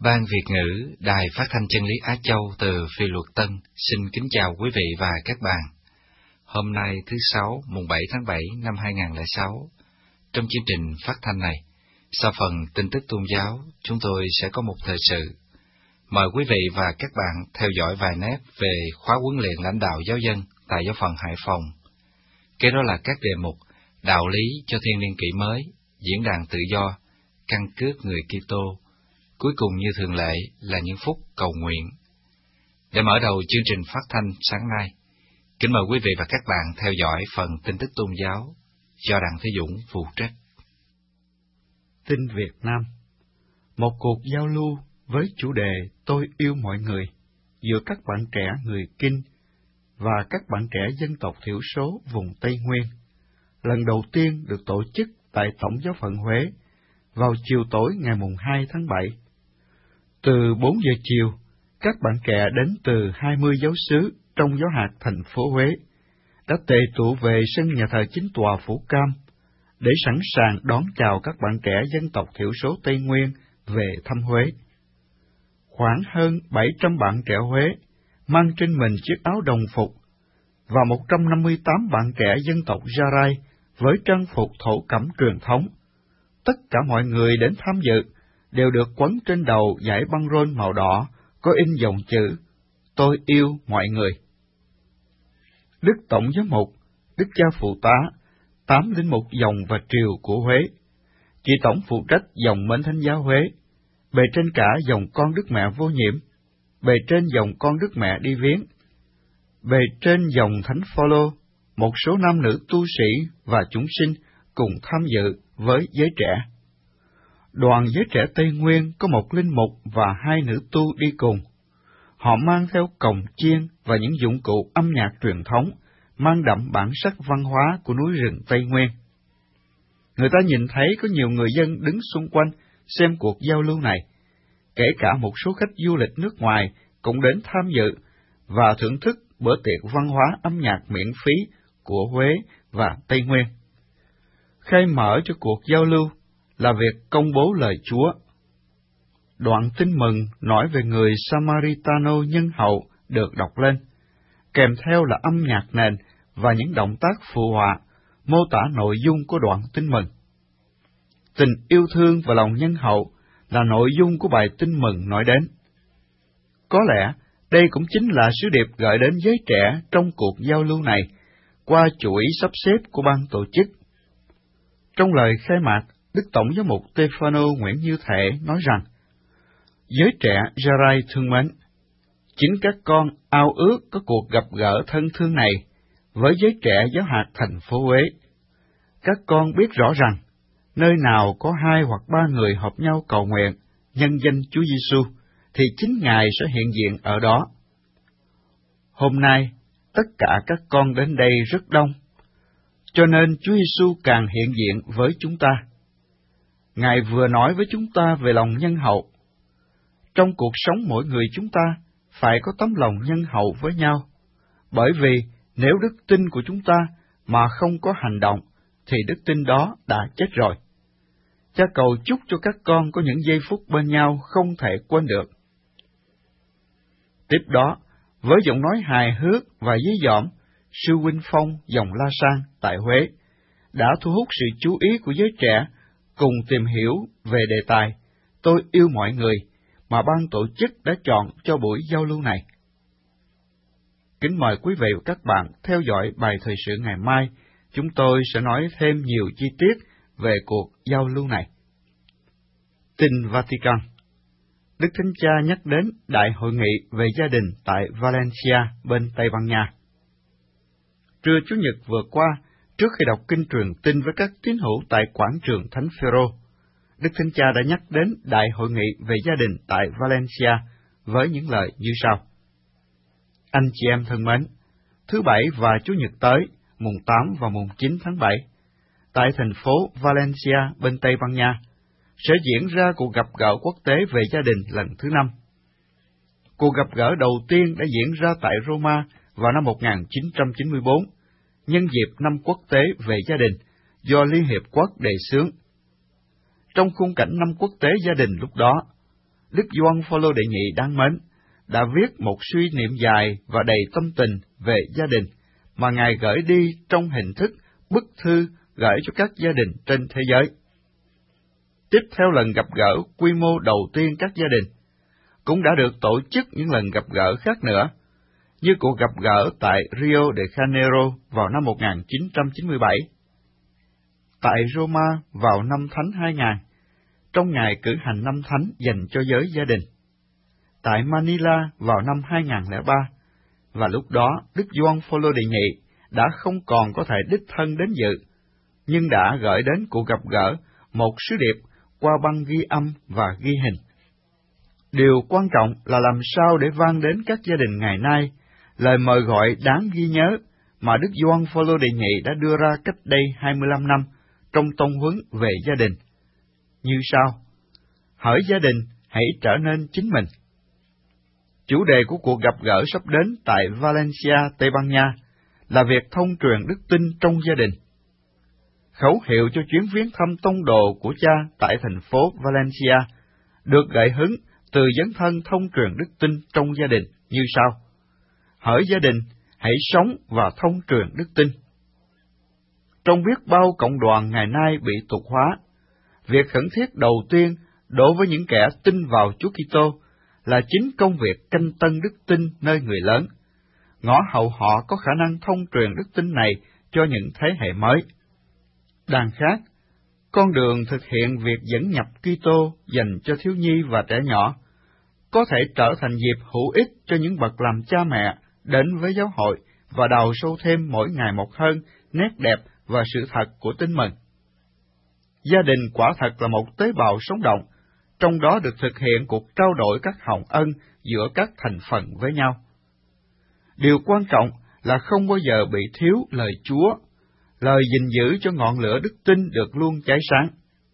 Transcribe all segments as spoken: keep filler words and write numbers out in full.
Ban Việt ngữ Đài Phát thanh Chân lý Á Châu từ Phi Luật Tân xin kính chào quý vị và các bạn. Hôm nay thứ Sáu, mùng bảy tháng bảy năm hai nghìn không trăm lẻ sáu, trong chương trình phát thanh này, sau phần tin tức tôn giáo, chúng tôi sẽ có một thời sự. Mời quý vị và các bạn theo dõi vài nét về khóa huấn luyện lãnh đạo giáo dân tại giáo phận Hải Phòng. Kế đó là các đề mục đạo lý cho thiên niên kỷ mới, diễn đàn tự do, căn cước người Kitô. Cuối cùng như thường lệ là những phút cầu nguyện. Để mở đầu chương trình phát thanh sáng nay, kính mời quý vị và các bạn theo dõi phần tin tức tôn giáo do Đặng Thế Dũng phụ trách. Tin Việt Nam. Một cuộc giao lưu với chủ đề Tôi yêu mọi người giữa các bạn trẻ người Kinh và các bạn trẻ dân tộc thiểu số vùng Tây Nguyên, lần đầu tiên được tổ chức tại Tổng giáo phận Huế vào chiều tối ngày mùng hai tháng bảy. Từ bốn giờ chiều, các bạn trẻ đến từ hai mươi giáo xứ trong giáo hạt thành phố Huế đã tề tụ về sân nhà thờ chính tòa Phủ Cam để sẵn sàng đón chào các bạn trẻ dân tộc thiểu số Tây Nguyên về thăm Huế. Khoảng hơn bảy trăm bạn trẻ Huế mang trên mình chiếc áo đồng phục và một trăm năm mươi tám bạn trẻ dân tộc Gia Rai với trang phục thổ cẩm truyền thống. Tất cả mọi người đến tham dự đều được quấn trên đầu dải băng rôn màu đỏ có in dòng chữ Tôi yêu mọi người. Đức Tổng giám mục, Đức cha phụ tá, tám linh mục dòng và triều của Huế, chị tổng phụ trách dòng Mến Thánh giáo Huế, bề trên cả dòng con Đức Mẹ Vô Nhiễm, bề trên dòng con Đức Mẹ Đi Viếng, bề trên dòng Thánh Phaolô, một số nam nữ tu sĩ và chúng sinh cùng tham dự với giới trẻ. Đoàn giới trẻ Tây Nguyên có một linh mục và hai nữ tu đi cùng. Họ mang theo cồng chiên và những dụng cụ âm nhạc truyền thống, mang đậm bản sắc văn hóa của núi rừng Tây Nguyên. Người ta nhìn thấy có nhiều người dân đứng xung quanh xem cuộc giao lưu này, kể cả một số khách du lịch nước ngoài cũng đến tham dự và thưởng thức bữa tiệc văn hóa âm nhạc miễn phí của Huế và Tây Nguyên. Khai mở cho cuộc giao lưu là việc công bố lời Chúa. Đoạn tin mừng nói về người Samaritano nhân hậu được đọc lên, kèm theo là âm nhạc nền và những động tác phụ họa, mô tả nội dung của đoạn tin mừng. Tình yêu thương và lòng nhân hậu là nội dung của bài tin mừng nói đến. Có lẽ đây cũng chính là sứ điệp gợi đến giới trẻ trong cuộc giao lưu này qua chuỗi sắp xếp của ban tổ chức. Trong lời khai mạc, Đức Tổng giám mục Stefano Nguyễn Như Thể nói rằng, giới trẻ Gia Rai thương mến, chính các con ao ước có cuộc gặp gỡ thân thương này với giới trẻ giáo hạt thành phố Huế. Các con biết rõ rằng, nơi nào có hai hoặc ba người hợp nhau cầu nguyện nhân danh Chúa Giêsu, thì chính Ngài sẽ hiện diện ở đó. Hôm nay, tất cả các con đến đây rất đông, cho nên Chúa Giêsu càng hiện diện với chúng ta. Ngài vừa nói với chúng ta về lòng nhân hậu. Trong cuộc sống mỗi người chúng ta phải có tấm lòng nhân hậu với nhau, bởi vì nếu đức tin của chúng ta mà không có hành động, thì đức tin đó đã chết rồi. Cha cầu chúc cho các con có những giây phút bên nhau không thể quên được. Tiếp đó, với giọng nói hài hước và dí dỏm, sư Huynh Phong dòng La Sang tại Huế đã thu hút sự chú ý của giới trẻ cùng tìm hiểu về đề tài Tôi yêu mọi người mà ban tổ chức đã chọn cho buổi giao lưu này. Kính mời quý vị và các bạn theo dõi bài thời sự ngày mai, chúng tôi sẽ nói thêm nhiều chi tiết về cuộc giao lưu này. Tin Vatican. Đức Thánh Cha nhắc đến Đại hội nghị về gia đình tại Valencia bên Tây Ban Nha. Trưa Chủ nhật vừa qua, trước khi đọc kinh truyền tin với các tín hữu tại quảng trường Thánh Phêrô, Đức Thánh Cha đã nhắc đến Đại hội nghị về gia đình tại Valencia với những lời như sau. Anh chị em thân mến, thứ Bảy và Chủ nhật tới, mùng tám và mùng chín tháng bảy, tại thành phố Valencia bên Tây Ban Nha, sẽ diễn ra cuộc gặp gỡ quốc tế về gia đình lần thứ năm. Cuộc gặp gỡ đầu tiên đã diễn ra tại Roma vào năm một nghìn chín trăm chín mươi bốn, nhân dịp năm quốc tế về gia đình do Liên Hiệp Quốc đề xướng. Trong khung cảnh năm quốc tế gia đình lúc đó, Đức Gioan Phaolô đệ nhị đáng mến đã viết một suy niệm dài và đầy tâm tình về gia đình mà Ngài gửi đi trong hình thức bức thư gửi cho các gia đình trên thế giới. Tiếp theo lần gặp gỡ quy mô đầu tiên các gia đình, cũng đã được tổ chức những lần gặp gỡ khác nữa, như cuộc gặp gỡ tại Rio de Janeiro vào năm một nghìn chín trăm chín mươi bảy, tại Roma vào năm Thánh hai nghìn, trong ngày cử hành năm Thánh dành cho giới gia đình, tại Manila vào năm hai nghìn lẻ ba, và lúc đó Đức Gioan Phaolô đệ nhị đã không còn có thể đích thân đến dự, nhưng đã gửi đến cuộc gặp gỡ một sứ điệp qua băng ghi âm và ghi hình. Điều quan trọng là làm sao để vang đến các gia đình ngày nay lời mời gọi đáng ghi nhớ mà Đức Gioan Phaolô đệ nhị đã đưa ra cách đây hai mươi lăm năm trong tông huấn về gia đình. Như sau: hỡi gia đình, hãy trở nên chính mình. Chủ đề của cuộc gặp gỡ sắp đến tại Valencia, Tây Ban Nha là việc thông truyền đức tin trong gia đình. Khẩu hiệu cho chuyến viếng thăm tông đồ của cha tại thành phố Valencia được gợi hứng từ dấn thân thông truyền đức tin trong gia đình như sau: hỡi gia đình, hãy sống và thông truyền đức tin. Trong biết bao cộng đoàn ngày nay bị tục hóa, việc khẩn thiết đầu tiên đối với những kẻ tin vào Chúa Kitô là chính công việc canh tân đức tin nơi người lớn, ngõ hầu họ có khả năng thông truyền đức tin này cho những thế hệ mới. Đằng khác, con đường thực hiện việc dẫn nhập Kitô dành cho thiếu nhi và trẻ nhỏ có thể trở thành dịp hữu ích cho những bậc làm cha mẹ đến với giáo hội và đào sâu thêm mỗi ngày một hơn nét đẹp và sự thật của Tin Mừng. Gia đình quả thật là một tế bào sống động, trong đó được thực hiện cuộc trao đổi các hồng ân giữa các thành phần với nhau. Điều quan trọng là không bao giờ bị thiếu lời Chúa, lời gìn giữ cho ngọn lửa đức tin được luôn cháy sáng.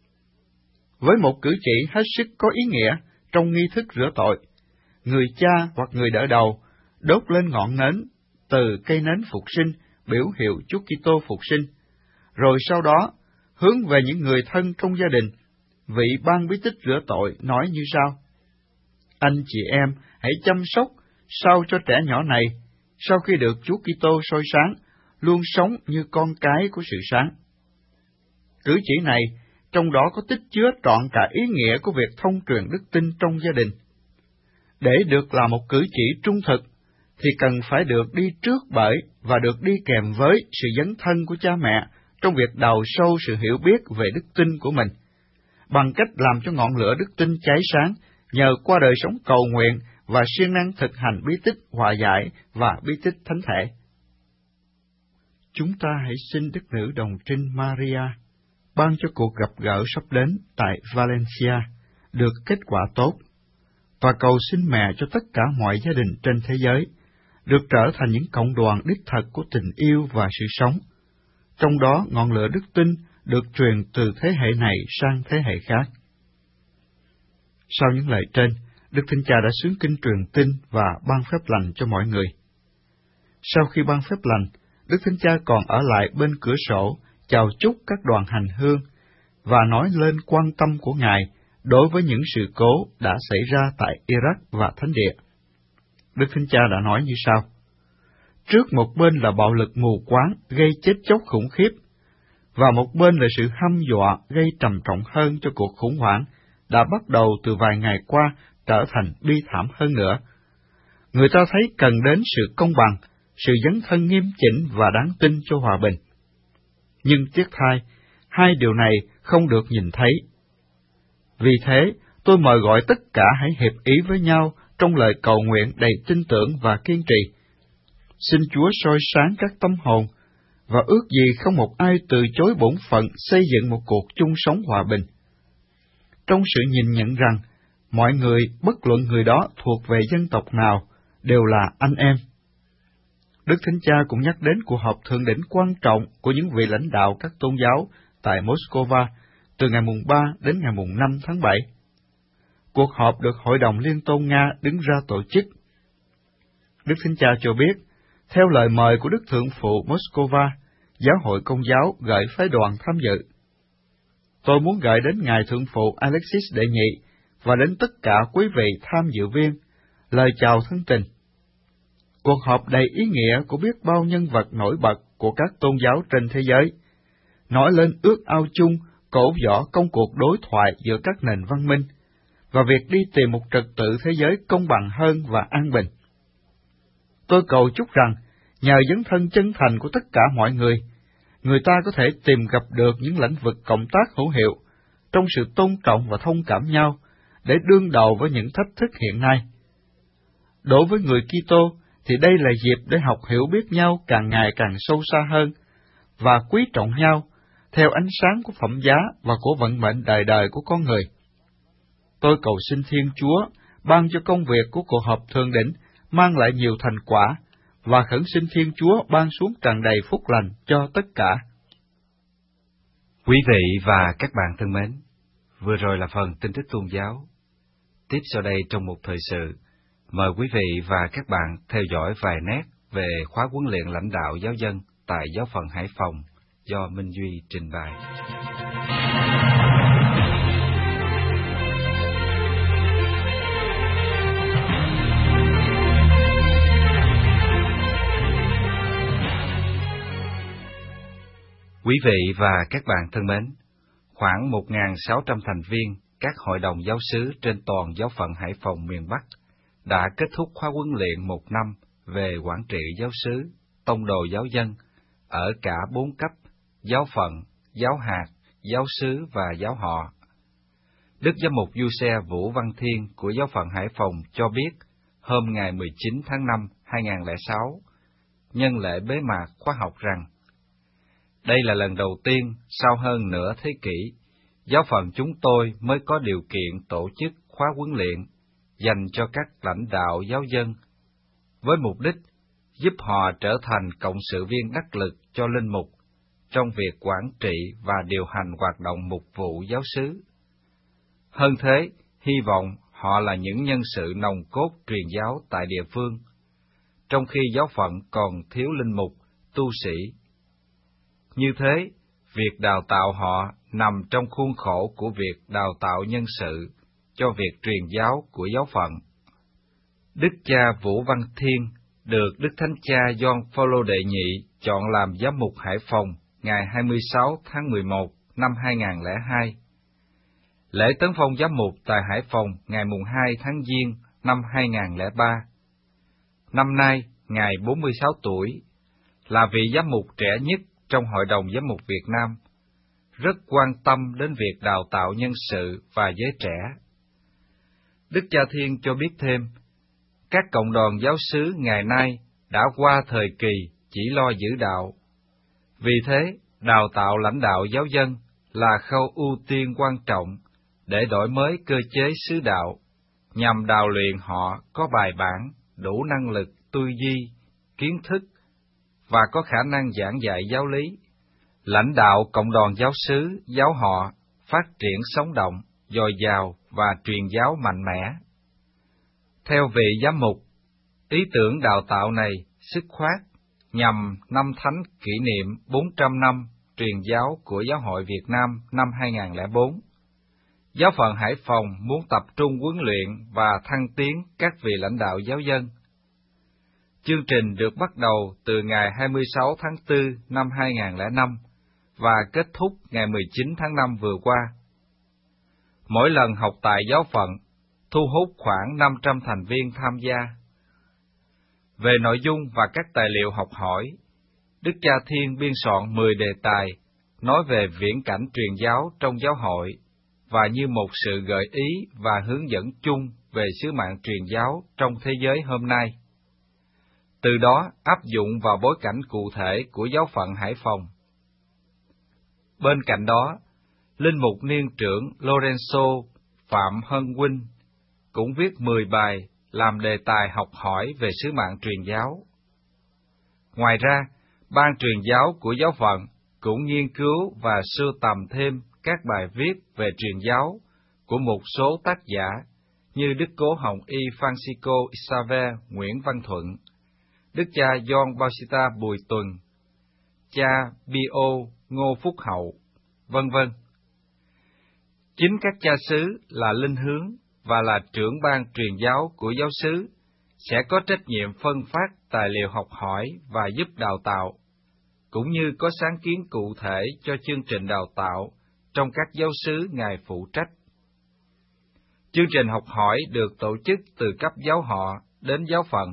Với một cử chỉ hết sức có ý nghĩa trong nghi thức rửa tội, người cha hoặc người đỡ đầu đốt lên ngọn nến từ cây nến phục sinh, biểu hiệu Chúa Kitô phục sinh, rồi sau đó hướng về những người thân trong gia đình, vị ban bí tích rửa tội nói như sau: anh chị em hãy chăm sóc sao cho trẻ nhỏ này, sau khi được Chúa Kitô soi sáng, luôn sống như con cái của sự sáng. Cử chỉ này trong đó có tích chứa trọn cả ý nghĩa của việc thông truyền đức tin trong gia đình. Để được là một cử chỉ trung thực, thì cần phải được đi trước bởi và được đi kèm với sự dấn thân của cha mẹ trong việc đào sâu sự hiểu biết về đức tin của mình, bằng cách làm cho ngọn lửa đức tin cháy sáng nhờ qua đời sống cầu nguyện và siêng năng thực hành bí tích hòa giải và bí tích thánh thể. Chúng ta hãy xin Đức Nữ Đồng Trinh Maria ban cho cuộc gặp gỡ sắp đến tại Valencia được kết quả tốt, và cầu xin mẹ cho tất cả mọi gia đình trên thế giới được trở thành những cộng đoàn đích thực của tình yêu và sự sống, trong đó ngọn lửa đức tin được truyền từ thế hệ này sang thế hệ khác. Sau những lời trên, Đức Thánh Cha đã xướng kinh truyền tin và ban phép lành cho mọi người. Sau khi ban phép lành, Đức Thánh Cha còn ở lại bên cửa sổ chào chúc các đoàn hành hương và nói lên quan tâm của Ngài đối với những sự cố đã xảy ra tại Iraq và Thánh Địa. Đức Thánh Cha đã nói như sau: trước một bên là bạo lực mù quáng gây chết chóc khủng khiếp, và một bên là sự hăm dọa gây trầm trọng hơn cho cuộc khủng hoảng đã bắt đầu từ vài ngày qua trở thành bi thảm hơn nữa. Người ta thấy cần đến sự công bằng, sự dấn thân nghiêm chỉnh và đáng tin cho hòa bình. Nhưng tiếc thay, hai điều này không được nhìn thấy. Vì thế, tôi mời gọi tất cả hãy hiệp ý với nhau trong lời cầu nguyện đầy tin tưởng và kiên trì. Xin Chúa soi sáng các tâm hồn, và ước gì không một ai từ chối bổn phận xây dựng một cuộc chung sống hòa bình, trong sự nhìn nhận rằng mọi người, bất luận người đó thuộc về dân tộc nào, đều là anh em. Đức Thánh Cha cũng nhắc đến cuộc họp thượng đỉnh quan trọng của những vị lãnh đạo các tôn giáo tại Moscow từ ngày mùng ba đến ngày mùng năm tháng bảy. Cuộc họp được Hội đồng Liên tôn Nga đứng ra tổ chức. Đức Thánh Cha cho biết, theo lời mời của Đức Thượng phụ Moscow, Giáo hội Công giáo gửi phái đoàn tham dự. Tôi muốn gửi đến Ngài Thượng phụ Alexis Đệ Nhị và đến tất cả quý vị tham dự viên, lời chào thân tình. Cuộc họp đầy ý nghĩa của biết bao nhân vật nổi bật của các tôn giáo trên thế giới, nói lên ước ao chung, cổ võ công cuộc đối thoại giữa các nền văn minh, và việc đi tìm một trật tự thế giới công bằng hơn và an bình. Tôi cầu chúc rằng, nhờ dấn thân chân thành của tất cả mọi người, người ta có thể tìm gặp được những lĩnh vực cộng tác hữu hiệu, trong sự tôn trọng và thông cảm nhau, để đương đầu với những thách thức hiện nay. Đối với người Kitô, thì đây là dịp để học hiểu biết nhau càng ngày càng sâu xa hơn, và quý trọng nhau, theo ánh sáng của phẩm giá và của vận mệnh đời đời của con người. Tôi cầu xin Thiên Chúa ban cho công việc của cuộc họp thượng đỉnh mang lại nhiều thành quả, và khẩn xin Thiên Chúa ban xuống tràn đầy phúc lành cho tất cả. Quý vị và các bạn thân mến, vừa rồi là phần tin tức tôn giáo. Tiếp sau đây trong một thời sự, mời quý vị và các bạn theo dõi vài nét về khóa huấn luyện lãnh đạo giáo dân tại giáo phận Hải Phòng do Minh Duy trình bày. Quý vị và các bạn thân mến, khoảng một nghìn sáu trăm thành viên các hội đồng giáo xứ trên toàn giáo phận Hải Phòng miền Bắc đã kết thúc khóa huấn luyện một năm về quản trị giáo xứ, tông đồ giáo dân ở cả bốn cấp: giáo phận, giáo hạt, giáo xứ và giáo họ. Đức Giám mục Du Xe Vũ Văn Thiên của giáo phận Hải Phòng cho biết hôm ngày mười chín tháng năm hai nghìn không trăm lẻ sáu, nhân lễ bế mạc khóa học rằng, đây là lần đầu tiên sau hơn nửa thế kỷ, giáo phận chúng tôi mới có điều kiện tổ chức khóa huấn luyện dành cho các lãnh đạo giáo dân, với mục đích giúp họ trở thành cộng sự viên đắc lực cho linh mục trong việc quản trị và điều hành hoạt động mục vụ giáo xứ. Hơn thế, hy vọng họ là những nhân sự nòng cốt truyền giáo tại địa phương, trong khi giáo phận còn thiếu linh mục, tu sĩ. Như thế, việc đào tạo họ nằm trong khuôn khổ của việc đào tạo nhân sự cho việc truyền giáo của giáo phận. Đức cha Vũ Văn Thiên được Đức Thánh cha Gioan Phaolô đệ nhị chọn làm giám mục Hải Phòng ngày hai mươi sáu tháng mười một năm hai nghìn không trăm lẻ hai. Lễ tấn phong giám mục tại Hải Phòng ngày mùng hai tháng Giêng năm hai nghìn không trăm lẻ ba. Năm nay, Ngài bốn mươi sáu tuổi, là vị giám mục trẻ nhất trong Hội đồng Giám mục Việt Nam, rất quan tâm đến việc đào tạo nhân sự và giới trẻ. Đức cha Thiên cho biết thêm, các cộng đoàn giáo xứ ngày nay đã qua thời kỳ chỉ lo giữ đạo. Vì thế, đào tạo lãnh đạo giáo dân là khâu ưu tiên quan trọng để đổi mới cơ chế xứ đạo, nhằm đào luyện họ có bài bản, đủ năng lực, tư duy, kiến thức, và có khả năng giảng dạy giáo lý, lãnh đạo cộng đoàn giáo xứ, giáo họ, phát triển sống động, dồi dào và truyền giáo mạnh mẽ. Theo vị giám mục, ý tưởng đào tạo này dứt khoát nhằm năm thánh kỷ niệm bốn trăm năm truyền giáo của Giáo hội Việt Nam năm hai nghìn không trăm lẻ bốn. Giáo phận Hải Phòng muốn tập trung huấn luyện và thăng tiến các vị lãnh đạo giáo dân. Chương trình được bắt đầu từ ngày hai mươi sáu tháng tư năm hai nghìn không trăm lẻ năm và kết thúc ngày mười chín tháng năm vừa qua. Mỗi lần học tại giáo phận thu hút khoảng năm trăm thành viên tham gia. Về nội dung và các tài liệu học hỏi, Đức cha Thiên biên soạn mười đề tài nói về viễn cảnh truyền giáo trong giáo hội và như một sự gợi ý và hướng dẫn chung về sứ mạng truyền giáo trong thế giới hôm nay. Từ đó áp dụng vào bối cảnh cụ thể của giáo phận Hải Phòng. Bên cạnh đó, linh mục niên trưởng Lorenzo Phạm Hân Huynh cũng viết mười bài làm đề tài học hỏi về sứ mạng truyền giáo. Ngoài ra, ban truyền giáo của giáo phận cũng nghiên cứu và sưu tầm thêm các bài viết về truyền giáo của một số tác giả như Đức Cố Hồng Y Francisco Xavier Nguyễn Văn Thuận, Đức cha Gioan Bautista Bùi Tuần, cha Pio Ngô Phúc Hậu, vân vân. Chính các cha xứ là linh hướng và là trưởng ban truyền giáo của giáo xứ sẽ có trách nhiệm phân phát tài liệu học hỏi và giúp đào tạo, cũng như có sáng kiến cụ thể cho chương trình đào tạo trong các giáo xứ Ngài phụ trách. Chương trình học hỏi được tổ chức từ cấp giáo họ đến giáo phận.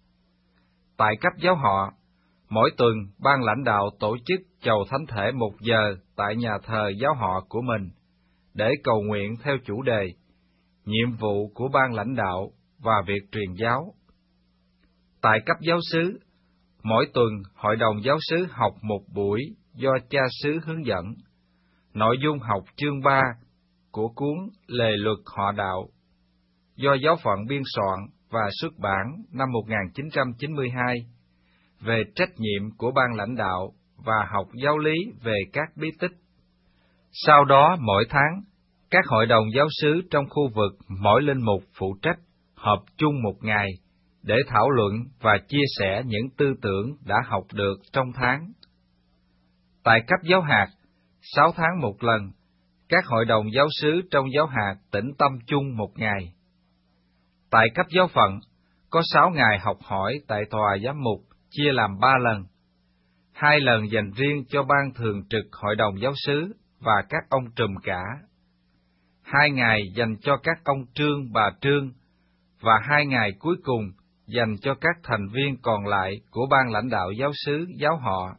Tại cấp giáo họ, mỗi tuần ban lãnh đạo tổ chức chầu thánh thể một giờ tại nhà thờ giáo họ của mình để cầu nguyện theo chủ đề, nhiệm vụ của ban lãnh đạo và việc truyền giáo. Tại cấp giáo xứ, mỗi tuần hội đồng giáo xứ học một buổi do cha xứ hướng dẫn. Nội dung học chương ba của cuốn Lề luật họ đạo do giáo phận biên soạn và xuất bản năm một nghìn chín trăm chín mươi hai về trách nhiệm của ban lãnh đạo và học giáo lý về các bí tích. Sau đó mỗi tháng, các hội đồng giáo xứ trong khu vực mỗi linh mục phụ trách họp chung một ngày để thảo luận và chia sẻ những tư tưởng đã học được trong tháng. Tại cấp giáo hạt, sáu tháng một lần, các hội đồng giáo xứ trong giáo hạt tĩnh tâm chung một ngày. Tại cấp giáo phận, có sáu ngày học hỏi tại tòa giám mục chia làm ba lần. Hai lần dành riêng cho ban thường trực hội đồng giáo xứ và các ông trùm cả. Hai ngày dành cho các ông trương bà trương, và hai ngày cuối cùng dành cho các thành viên còn lại của ban lãnh đạo giáo xứ giáo họ.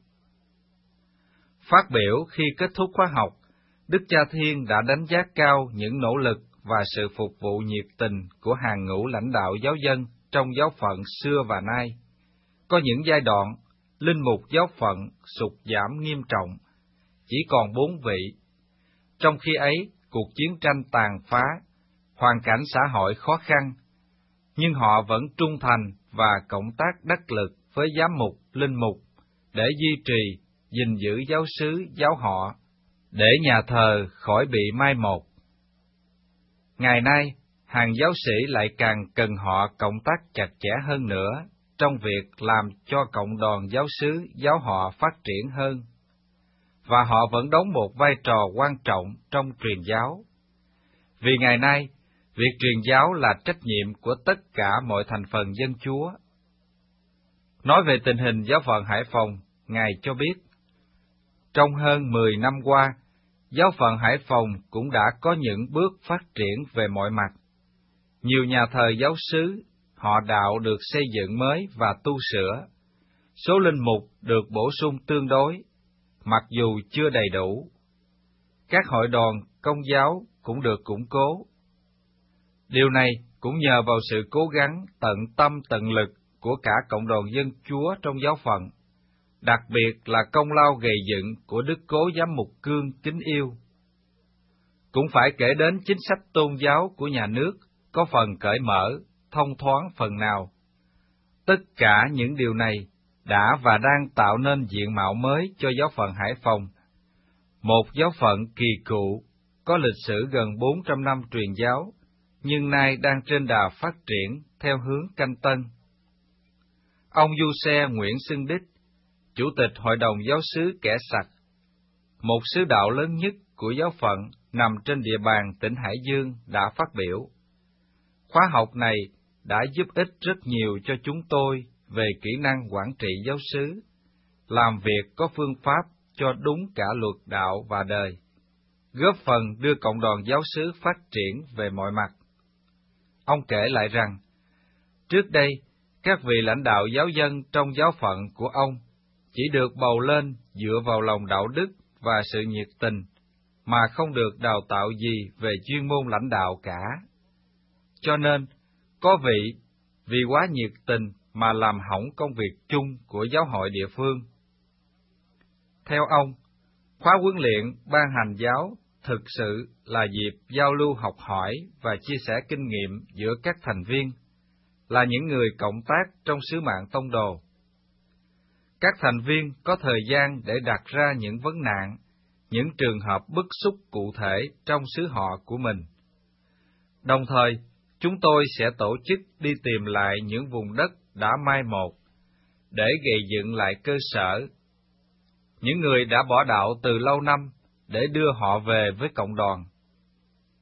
Phát biểu khi kết thúc khóa học, Đức Cha Thiên đã đánh giá cao những nỗ lực và sự phục vụ nhiệt tình của hàng ngũ lãnh đạo giáo dân trong giáo phận xưa và nay. Có những giai đoạn, linh mục giáo phận sụt giảm nghiêm trọng, chỉ còn bốn vị. Trong khi ấy, cuộc chiến tranh tàn phá, hoàn cảnh xã hội khó khăn, nhưng họ vẫn trung thành và cộng tác đắc lực với giám mục, linh mục để duy trì, gìn giữ giáo xứ giáo họ, để nhà thờ khỏi bị mai một. Ngày nay, hàng giáo sĩ lại càng cần họ cộng tác chặt chẽ hơn nữa trong việc làm cho cộng đoàn giáo xứ giáo họ phát triển hơn, và họ vẫn đóng một vai trò quan trọng trong truyền giáo. Vì ngày nay, việc truyền giáo là trách nhiệm của tất cả mọi thành phần dân Chúa. Nói về tình hình giáo phận Hải Phòng, Ngài cho biết, trong hơn mười năm qua, giáo phận Hải Phòng cũng đã có những bước phát triển về mọi mặt. Nhiều nhà thờ giáo xứ, họ đạo được xây dựng mới và tu sửa. Số linh mục được bổ sung tương đối, mặc dù chưa đầy đủ. Các hội đoàn công giáo cũng được củng cố. Điều này cũng nhờ vào sự cố gắng tận tâm tận lực của cả cộng đoàn dân Chúa trong giáo phận, đặc biệt là công lao gầy dựng của Đức Cố Giám mục Cương kính yêu. Cũng phải kể đến chính sách tôn giáo của nhà nước có phần cởi mở, thông thoáng phần nào. Tất cả những điều này đã và đang tạo nên diện mạo mới cho giáo phận Hải Phòng, một giáo phận kỳ cựu, có lịch sử gần bốn trăm năm truyền giáo, nhưng nay đang trên đà phát triển theo hướng canh tân. Ông Du Xe Nguyễn Xuân Đích, Chủ tịch Hội đồng Giáo xứ Kẻ Sặc, một sứ đạo lớn nhất của giáo phận nằm trên địa bàn tỉnh Hải Dương, đã phát biểu. Khóa học này đã giúp ích rất nhiều cho chúng tôi về kỹ năng quản trị giáo xứ, làm việc có phương pháp cho đúng cả luật đạo và đời, góp phần đưa cộng đoàn giáo xứ phát triển về mọi mặt. Ông kể lại rằng, trước đây, các vị lãnh đạo giáo dân trong giáo phận của ông chỉ được bầu lên dựa vào lòng đạo đức và sự nhiệt tình, mà không được đào tạo gì về chuyên môn lãnh đạo cả. Cho nên, có vị vì quá nhiệt tình mà làm hỏng công việc chung của giáo hội địa phương. Theo ông, khóa huấn luyện ban hành giáo thực sự là dịp giao lưu học hỏi và chia sẻ kinh nghiệm giữa các thành viên, là những người cộng tác trong sứ mạng tông đồ. Các thành viên có thời gian để đặt ra những vấn nạn, những trường hợp bức xúc cụ thể trong xứ họ của mình. Đồng thời, chúng tôi sẽ tổ chức đi tìm lại những vùng đất đã mai một, để gây dựng lại cơ sở. Những người đã bỏ đạo từ lâu năm, để đưa họ về với cộng đoàn.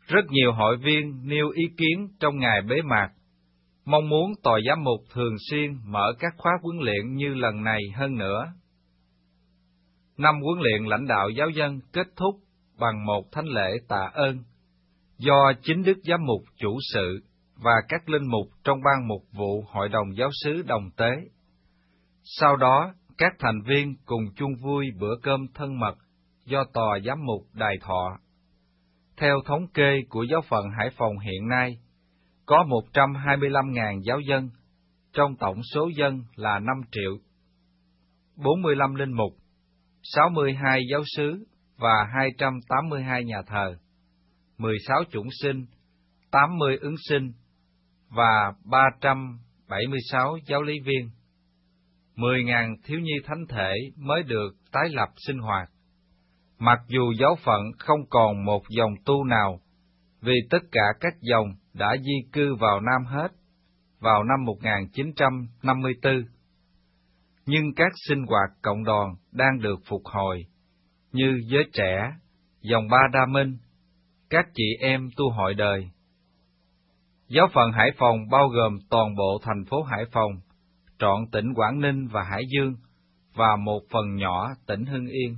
Rất nhiều hội viên nêu ý kiến trong ngày bế mạc, mong muốn tòa giám mục thường xuyên mở các khóa huấn luyện như lần này hơn nữa. Năm huấn luyện lãnh đạo giáo dân kết thúc bằng một thánh lễ tạ ơn, do chính Đức Giám mục chủ sự và các linh mục trong ban mục vụ Hội đồng Giáo xứ đồng tế. Sau đó, các thành viên cùng chung vui bữa cơm thân mật do tòa giám mục đài thọ. Theo thống kê của giáo phận Hải Phòng hiện nay, có một trăm hai mươi lăm nghìn giáo dân, trong tổng số dân là năm triệu, bốn mươi lăm linh mục, sáu mươi hai giáo xứ và hai trăm tám mươi hai nhà thờ, mười sáu chủng sinh, tám mươi ứng sinh và ba trăm bảy mươi sáu giáo lý viên. mười nghìn thiếu nhi thánh thể mới được tái lập sinh hoạt. Mặc dù giáo phận không còn một dòng tu nào, vì tất cả các dòng đã di cư vào Nam hết vào năm một nghìn chín trăm năm mươi tư, nhưng các sinh hoạt cộng đoàn đang được phục hồi, như giới trẻ, dòng Ba Đa Minh, các chị em tu hội đời. Giáo phận Hải Phòng bao gồm toàn bộ thành phố Hải Phòng, trọn tỉnh Quảng Ninh và Hải Dương, và một phần nhỏ tỉnh Hưng Yên.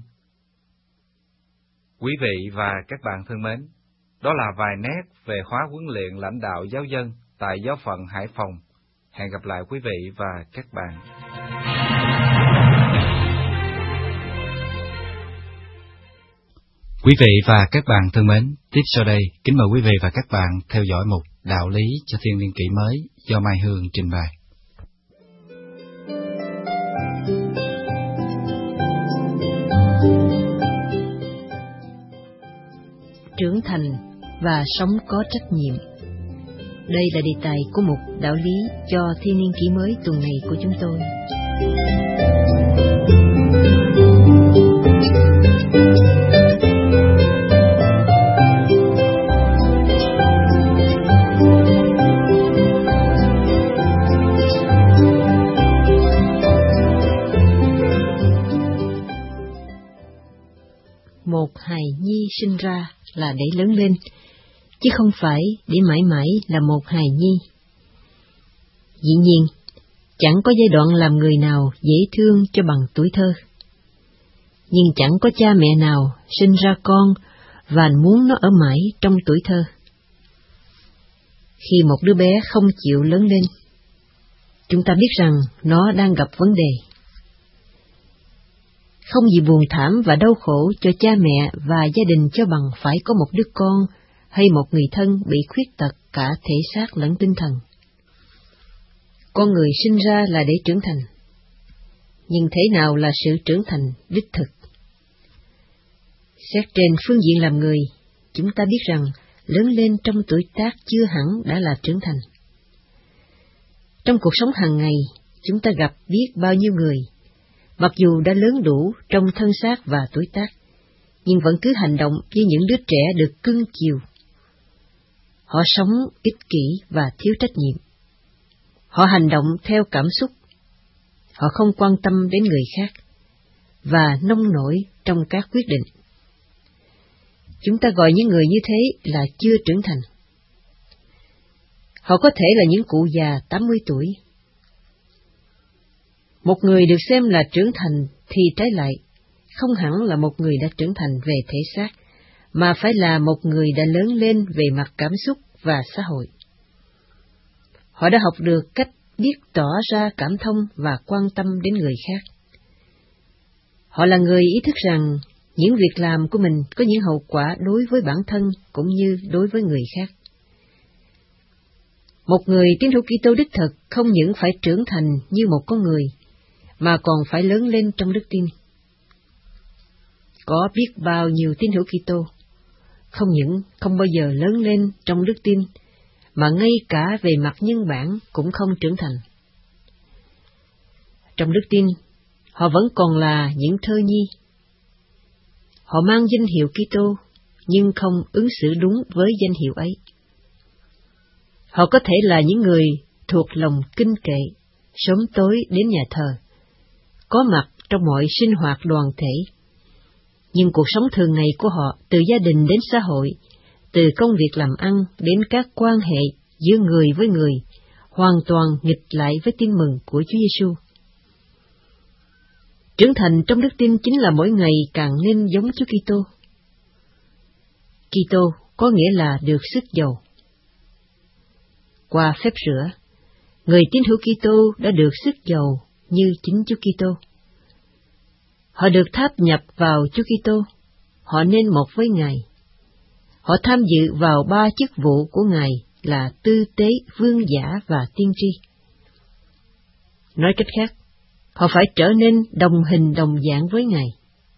Quý vị và các bạn thân mến, đó là vài nét về khóa huấn luyện lãnh đạo giáo dân tại giáo phận Hải Phòng. Hẹn gặp lại quý vị và các bạn. Quý vị và các bạn thân mến, tiếp sau đây, kính mời quý vị và các bạn theo dõi mục Đạo lý cho thiên niên kỷ mới do Mai Hương trình bày. Trưởng thành và sống có trách nhiệm. Đây là đề tài của mục Đạo lý cho thiên niên kỷ mới tuần này của chúng tôi. Một hài nhi sinh ra là để lớn lên, chứ không phải để mãi mãi là một hài nhi. Dĩ nhiên, chẳng có giai đoạn làm người nào dễ thương cho bằng tuổi thơ. Nhưng chẳng có cha mẹ nào sinh ra con và muốn nó ở mãi trong tuổi thơ. Khi một đứa bé không chịu lớn lên, chúng ta biết rằng nó đang gặp vấn đề. Không gì buồn thảm và đau khổ cho cha mẹ và gia đình cho bằng phải có một đứa con hay một người thân bị khuyết tật cả thể xác lẫn tinh thần. Con người sinh ra là để trưởng thành, nhưng thế nào là sự trưởng thành đích thực? Xét trên phương diện làm người, chúng ta biết rằng lớn lên trong tuổi tác chưa hẳn đã là trưởng thành. Trong cuộc sống hàng ngày, chúng ta gặp biết bao nhiêu người, mặc dù đã lớn đủ trong thân xác và tuổi tác, nhưng vẫn cứ hành động như những đứa trẻ được cưng chiều. Họ sống ích kỷ và thiếu trách nhiệm. Họ hành động theo cảm xúc. Họ không quan tâm đến người khác, và nông nổi trong các quyết định. Chúng ta gọi những người như thế là chưa trưởng thành. Họ có thể là những cụ già tám mươi tuổi. Một người được xem là trưởng thành thì trái lại, không hẳn là một người đã trưởng thành về thể xác, mà phải là một người đã lớn lên về mặt cảm xúc và xã hội. Họ đã học được cách biết tỏ ra cảm thông và quan tâm đến người khác. Họ là người ý thức rằng những việc làm của mình có những hậu quả đối với bản thân cũng như đối với người khác. Một người tín hữu Kitô đích thực không những phải trưởng thành như một con người, mà còn phải lớn lên trong đức tin. Có biết bao nhiêu tín hữu Kitô không những không bao giờ lớn lên trong đức tin, mà ngay cả về mặt nhân bản cũng không trưởng thành. Trong đức tin, họ vẫn còn là những thơ nhi. Họ mang danh hiệu Kitô, nhưng không ứng xử đúng với danh hiệu ấy. Họ có thể là những người thuộc lòng kinh kệ, sớm tối đến nhà thờ, có mặt trong mọi sinh hoạt đoàn thể. Nhưng cuộc sống thường ngày của họ, từ gia đình đến xã hội, từ công việc làm ăn đến các quan hệ giữa người với người, hoàn toàn nghịch lại với tin mừng của Chúa Giêsu. Trưởng thành trong đức tin chính là mỗi ngày càng nên giống Chúa Kitô. Kitô có nghĩa là được sức dầu. Qua phép rửa, người tín hữu Kitô đã được sức dầu như chính Chúa Kitô. Họ được tháp nhập vào Chúa Kitô, họ nên một với Ngài. Họ tham dự vào ba chức vụ của Ngài là tư tế, vương giả và tiên tri. Nói cách khác, họ phải trở nên đồng hình đồng dạng với Ngài.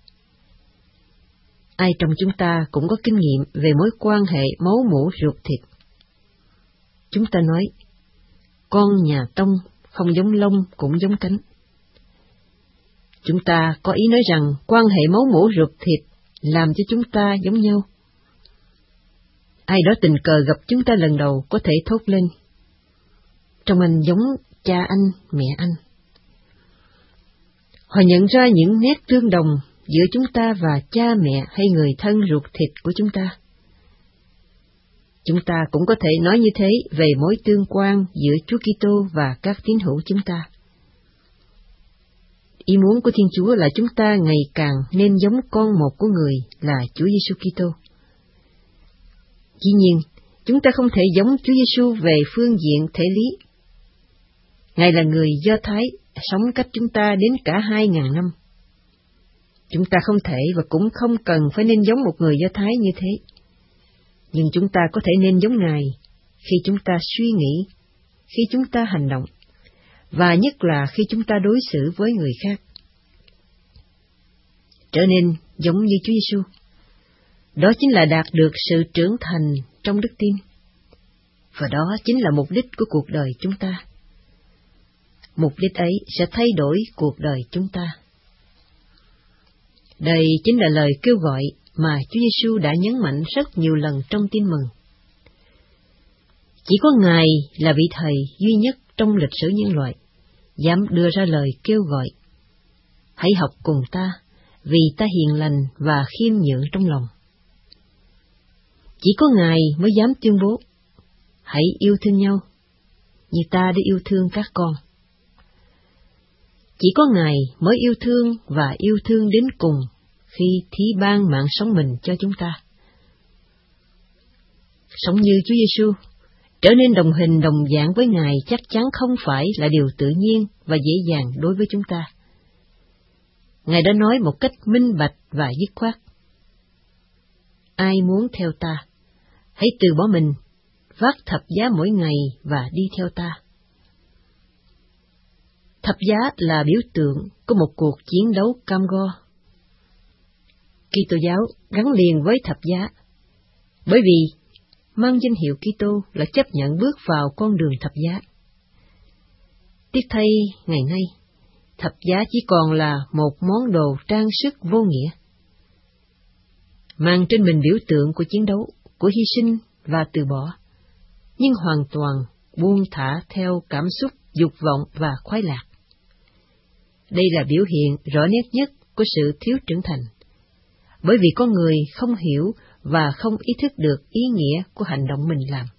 Ai trong chúng ta cũng có kinh nghiệm về mối quan hệ máu mủ ruột thịt. Chúng ta nói, con nhà Tông không giống lông cũng giống cánh. Chúng ta có ý nói rằng quan hệ máu mủ ruột thịt làm cho chúng ta giống nhau. Ai đó tình cờ gặp chúng ta lần đầu có thể thốt lên, trông anh giống cha anh, mẹ anh. Họ nhận ra những nét tương đồng giữa chúng ta và cha mẹ hay người thân ruột thịt của chúng ta. Chúng ta cũng có thể nói như thế về mối tương quan giữa Chúa Kitô và các tín hữu chúng ta. Ý muốn của Thiên Chúa là chúng ta ngày càng nên giống con một của người là Chúa Giêsu Kitô. Dĩ nhiên, chúng ta không thể giống Chúa Giêsu về phương diện thể lý. Ngài là người Do Thái, sống cách chúng ta đến cả hai ngàn năm. Chúng ta không thể và cũng không cần phải nên giống một người Do Thái như thế. Nhưng chúng ta có thể nên giống Ngài khi chúng ta suy nghĩ, khi chúng ta hành động, và nhất là khi chúng ta đối xử với người khác. Trở nên giống như Chúa Giêsu, đó chính là đạt được sự trưởng thành trong đức tin. Và đó chính là mục đích của cuộc đời chúng ta. Mục đích ấy sẽ thay đổi cuộc đời chúng ta. Đây chính là lời kêu gọi mà Chúa Giêsu đã nhấn mạnh rất nhiều lần trong tin mừng. Chỉ có Ngài là vị Thầy duy nhất trong lịch sử nhân loại, dám đưa ra lời kêu gọi. Hãy học cùng ta, vì ta hiền lành và khiêm nhượng trong lòng. Chỉ có Ngài mới dám tuyên bố, hãy yêu thương nhau, như ta đã yêu thương các con. Chỉ có Ngài mới yêu thương và yêu thương đến cùng khi thí ban mạng sống mình cho chúng ta. Sống như Chúa Giêsu, trở nên đồng hình đồng dạng với Ngài chắc chắn không phải là điều tự nhiên và dễ dàng đối với chúng ta. Ngài đã nói một cách minh bạch và dứt khoát. Ai muốn theo ta, hãy từ bỏ mình, vác thập giá mỗi ngày và đi theo ta. Thập giá là biểu tượng của một cuộc chiến đấu cam go. Kitô giáo gắn liền với thập giá, bởi vì mang danh hiệu Kitô là chấp nhận bước vào con đường thập giá. Tiếc thay ngày nay, thập giá chỉ còn là một món đồ trang sức vô nghĩa, mang trên mình biểu tượng của chiến đấu, của hy sinh và từ bỏ, nhưng hoàn toàn buông thả theo cảm xúc, dục vọng và khoái lạc. Đây là biểu hiện rõ nét nhất của sự thiếu trưởng thành, bởi vì con người không hiểu và không ý thức được ý nghĩa của hành động mình làm.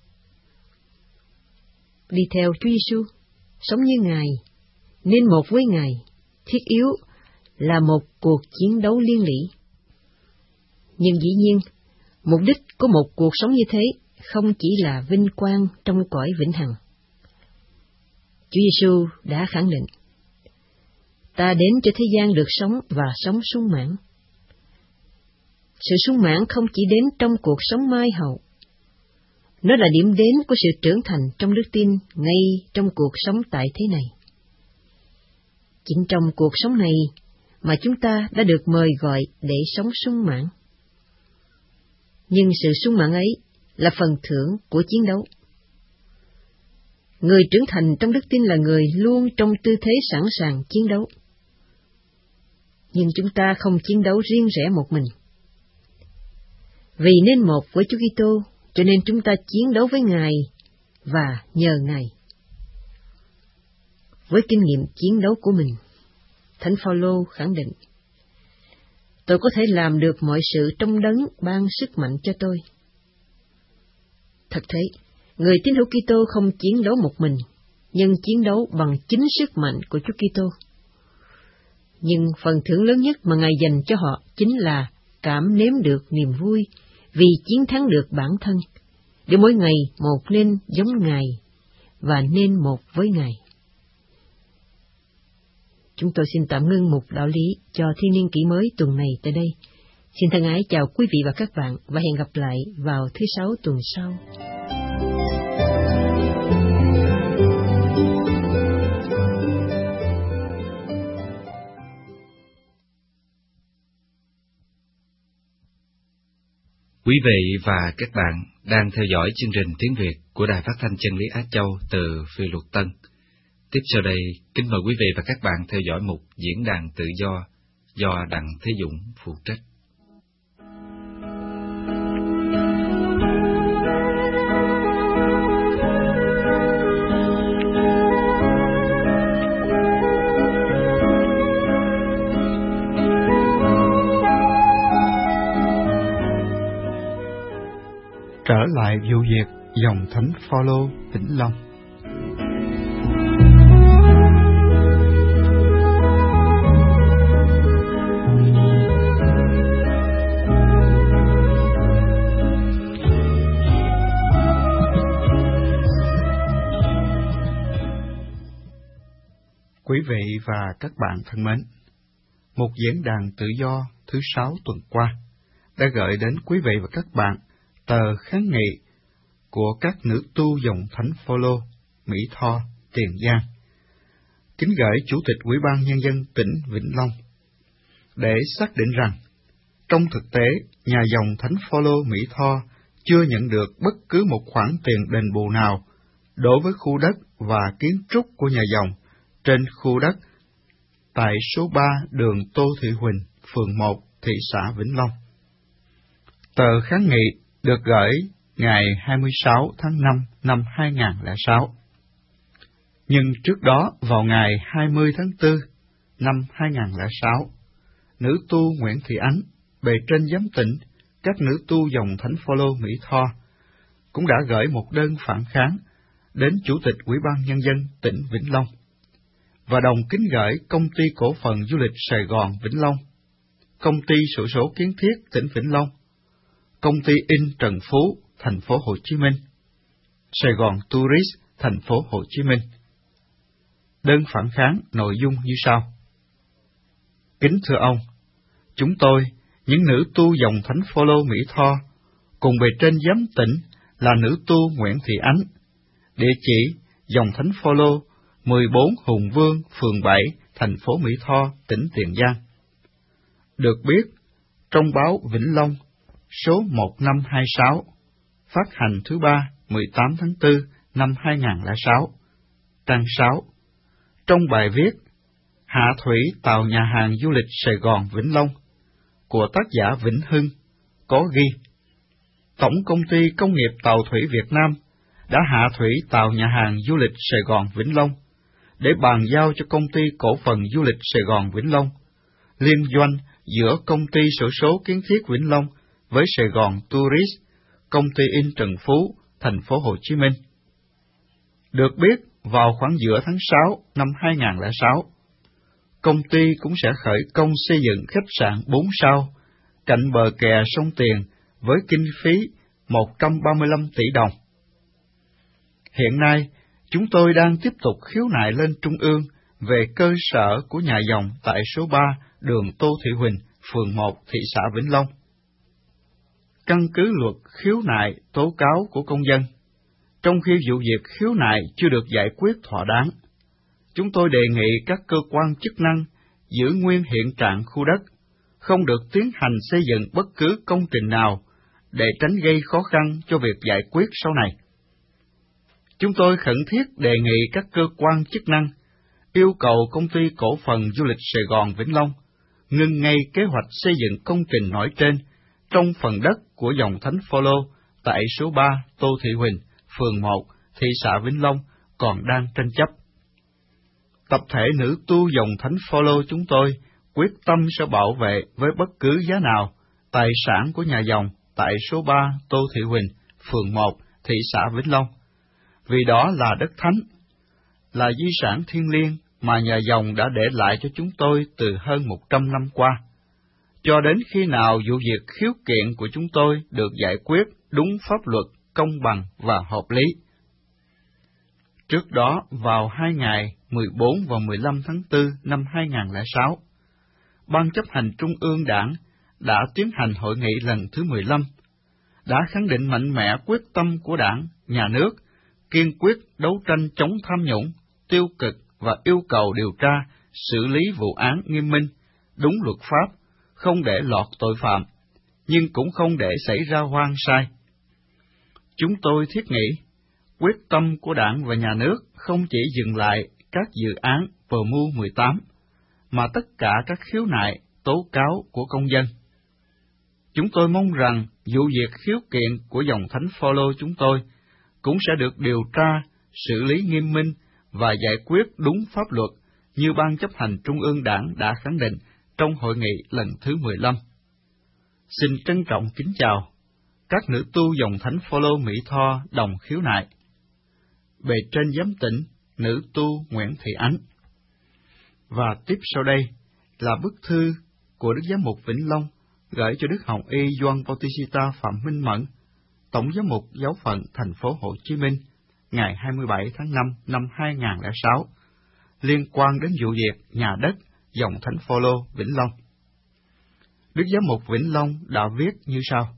Đi theo Chúa Giêsu, sống như Ngài, nên một với Ngài, thiết yếu là một cuộc chiến đấu liên lỉ. Nhưng dĩ nhiên, mục đích của một cuộc sống như thế không chỉ là vinh quang trong cõi vĩnh hằng. Chúa Giêsu đã khẳng định, ta đến cho thế gian được sống và sống sung mãn. Sự sung mãn không chỉ đến trong cuộc sống mai hậu, nó là điểm đến của sự trưởng thành trong đức tin ngay trong cuộc sống tại thế này. Chính trong cuộc sống này mà chúng ta đã được mời gọi để sống sung mãn. Nhưng sự sung mãn ấy là phần thưởng của chiến đấu. Người trưởng thành trong đức tin là người luôn trong tư thế sẵn sàng chiến đấu. Nhưng chúng ta không chiến đấu riêng rẽ một mình. Vì nên một với Chúa Kitô, cho nên chúng ta chiến đấu với Ngài và nhờ Ngài. Với kinh nghiệm chiến đấu của mình, Thánh Phaolô khẳng định, tôi có thể làm được mọi sự trong Đấng ban sức mạnh cho tôi. Thật thế, người tín hữu Kitô không chiến đấu một mình, nhưng chiến đấu bằng chính sức mạnh của Chúa Kitô. Nhưng phần thưởng lớn nhất mà Ngài dành cho họ chính là cảm nếm được niềm vui vì chiến thắng được bản thân, để mỗi ngày một nên giống Ngài và nên một với Ngài. Chúng tôi xin tạm ngưng mục đạo lý cho Thiên niên kỷ mới tuần này tại đây. Xin thân ái chào quý vị và các bạn và hẹn gặp lại vào thứ Sáu tuần sau. Quý vị và các bạn đang theo dõi chương trình tiếng Việt của Đài Phát thanh Chân lý Á Châu từ Phi Luật Tân. Tiếp sau đây, kính mời quý vị và các bạn theo dõi mục Diễn đàn tự do do Đặng Thế Dũng phụ trách. Trở lại vụ việc dòng thánh Phaolô Vĩnh Long. Quý vị và các bạn thân mến, một diễn đàn tự do thứ sáu tuần qua đã gửi đến quý vị và các bạn tờ kháng nghị của các nữ tu dòng thánh Phaolô, Mỹ Tho, Tiền Giang, kính gửi Chủ tịch Ủy ban Nhân dân tỉnh Vĩnh Long, để xác định rằng, trong thực tế, nhà dòng thánh Phaolô, Mỹ Tho chưa nhận được bất cứ một khoản tiền đền bù nào đối với khu đất và kiến trúc của nhà dòng trên khu đất tại số ba đường Tô Thị Huỳnh, phường một, thị xã Vĩnh Long. Tờ kháng nghị được gửi ngày hai mươi sáu tháng năm năm hai nghìn không trăm lẻ sáu. Nhưng trước đó, vào ngày hai mươi tháng tư năm hai nghìn không trăm lẻ sáu, nữ tu Nguyễn Thị Ánh, bề trên giám tỉnh các nữ tu dòng thánh Phaolô Mỹ Tho, cũng đã gửi một đơn phản kháng đến Chủ tịch Ủy ban Nhân dân tỉnh Vĩnh Long, và đồng kính gửi Công ty Cổ phần Du lịch Sài Gòn Vĩnh Long, Công ty Xổ số Kiến thiết tỉnh Vĩnh Long, Công ty in Trần Phú, thành phố Hồ Chí Minh, Sài Gòn Tourist, thành phố Hồ Chí Minh. Đơn phản kháng nội dung như sau. Kính thưa ông, chúng tôi, những nữ tu dòng thánh Phaolô Mỹ Tho, cùng bề trên giám tỉnh là nữ tu Nguyễn Thị Ánh, địa chỉ dòng thánh Phaolô, mười bốn Hùng Vương, phường bảy, thành phố Mỹ Tho, tỉnh Tiền Giang. Được biết, trong báo Vĩnh Long, số một năm hai sáu, phát hành thứ ba, mười tám tháng tư năm hai nghìn không trăm lẻ sáu, trang sáu, trong bài viết Hạ thủy tàu nhà hàng du lịch Sài Gòn Vĩnh Long của tác giả Vĩnh Hưng có ghi: Tổng công ty Công nghiệp Tàu thủy Việt Nam đã hạ thủy tàu nhà hàng du lịch Sài Gòn Vĩnh Long để bàn giao cho Công ty Cổ phần Du lịch Sài Gòn Vĩnh Long, liên doanh giữa Công ty Xổ số Kiến thiết Vĩnh Long với Sài Gòn Tourist, Công ty in Trần Phú, thành phố Hồ Chí Minh. Được biết, vào khoảng giữa tháng sáu năm hai nghìn không trăm lẻ sáu, công ty cũng sẽ khởi công xây dựng khách sạn bốn sao cạnh bờ kè sông Tiền với kinh phí một trăm ba mươi lăm tỷ đồng. Hiện nay, chúng tôi đang tiếp tục khiếu nại lên Trung ương về cơ sở của nhà dòng tại số ba đường Tô Thị Huỳnh, phường một, thị xã Vĩnh Long. Căn cứ luật khiếu nại tố cáo của công dân, trong khi vụ việc khiếu nại chưa được giải quyết thỏa đáng, chúng tôi đề nghị các cơ quan chức năng giữ nguyên hiện trạng khu đất, không được tiến hành xây dựng bất cứ công trình nào để tránh gây khó khăn cho việc giải quyết sau này. Chúng tôi khẩn thiết đề nghị các cơ quan chức năng yêu cầu Công ty Cổ phần Du lịch Sài Gòn Vĩnh Long ngừng ngay kế hoạch xây dựng công trình nói trên trong phần đất của dòng thánh Phaolô tại số ba Tô Thị Huỳnh, phường một, thị xã Vĩnh Long còn đang tranh chấp. Tập thể nữ tu dòng thánh Phaolô chúng tôi quyết tâm sẽ bảo vệ với bất cứ giá nào tài sản của nhà dòng tại số ba Tô Thị Huỳnh, phường một, thị xã Vĩnh Long, vì đó là đất thánh, là di sản thiêng liêng mà nhà dòng đã để lại cho chúng tôi từ hơn một trăm năm qua, cho đến khi nào vụ việc khiếu kiện của chúng tôi được giải quyết đúng pháp luật, công bằng và hợp lý. Trước đó, vào hai ngày mười bốn và mười lăm tháng tư năm hai nghìn không trăm lẻ sáu, Ban chấp hành Trung ương Đảng đã tiến hành hội nghị lần thứ mười lăm, đã khẳng định mạnh mẽ quyết tâm của Đảng, Nhà nước, kiên quyết đấu tranh chống tham nhũng, tiêu cực và yêu cầu điều tra, xử lý vụ án nghiêm minh, đúng luật pháp, không để lọt tội phạm, nhưng cũng không để xảy ra oan sai. Chúng tôi thiết nghĩ, quyết tâm của Đảng và Nhà nước không chỉ dừng lại các dự án pê em u mười tám, mà tất cả các khiếu nại, tố cáo của công dân. Chúng tôi mong rằng vụ việc khiếu kiện của dòng thánh Phaolô chúng tôi cũng sẽ được điều tra, xử lý nghiêm minh và giải quyết đúng pháp luật như Ban chấp hành Trung ương Đảng đã khẳng định trong hội nghị lần thứ mười lăm. Xin trân trọng kính chào các nữ tu dòng thánh Phaolô Mỹ Tho đồng khiếu nại. Bề trên giám tĩnh, nữ tu Nguyễn Thị Ánh. Và tiếp sau đây là bức thư của Đức Giám mục Vĩnh Long gửi cho Đức Hồng Y Gioan Bautista Phạm Minh Mẫn, Tổng giám mục Giáo phận thành phố Hồ Chí Minh, ngày hai mươi bảy tháng năm năm hai nghìn không trăm lẻ sáu, liên quan đến vụ việc nhà đất dòng thánh Phaolô Vĩnh Long. Đức Giám mục Vĩnh Long đã viết như sau: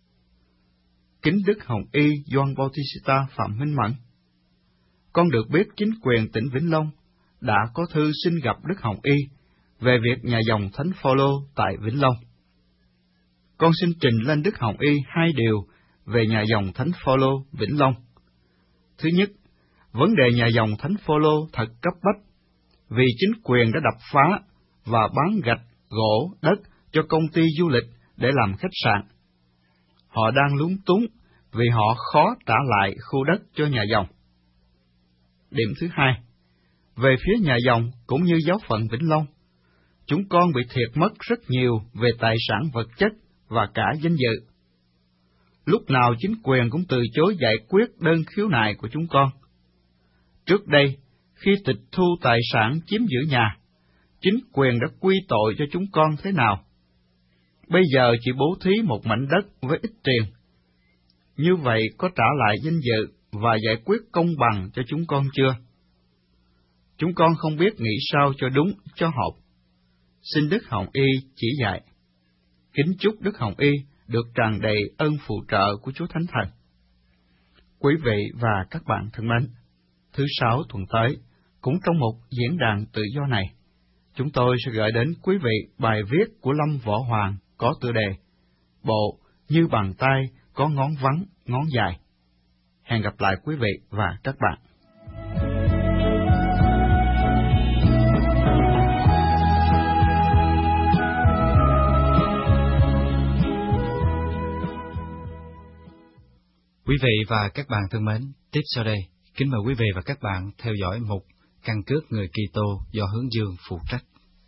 Kính Đức Hồng Y Gioan Bautista Phạm Minh Mẫn, con được biết chính quyền tỉnh Vĩnh Long đã có thư xin gặp Đức Hồng Y về việc nhà dòng thánh Phaolô tại Vĩnh Long. Con xin trình lên Đức Hồng Y hai điều về nhà dòng thánh Phaolô Vĩnh Long. Thứ nhất, vấn đề nhà dòng thánh Phaolô thật cấp bách, vì chính quyền đã đập phá và bán gạch, gỗ, đất cho công ty du lịch để làm khách sạn. Họ đang lúng túng vì họ khó trả lại khu đất cho nhà dòng. Điểm thứ hai, về phía nhà dòng cũng như giáo phận Vĩnh Long, chúng con bị thiệt mất rất nhiều về tài sản vật chất và cả danh dự. Lúc nào chính quyền cũng từ chối giải quyết đơn khiếu nại của chúng con. Trước đây, khi tịch thu tài sản chiếm giữ nhà, chính quyền đã quy tội cho chúng con thế nào? Bây giờ chỉ bố thí một mảnh đất với ít tiền. Như vậy có trả lại danh dự và giải quyết công bằng cho chúng con chưa? Chúng con không biết nghĩ sao cho đúng, cho hợp. Xin Đức Hồng Y chỉ dạy. Kính chúc Đức Hồng Y được tràn đầy ơn phù trợ của Chúa Thánh Thần. Quý vị và các bạn thân mến, thứ Sáu tuần tới, cũng trong một diễn đàn tự do này, chúng tôi sẽ gửi đến quý vị bài viết của Lâm Võ Hoàng có tựa đề Bộ như bàn tay có ngón vắn, ngón dài. Hẹn gặp lại quý vị và các bạn. Quý vị và các bạn thân mến, tiếp sau đây, kính mời quý vị và các bạn theo dõi mục Căn cước người Kitô do Hướng Dương phụ trách.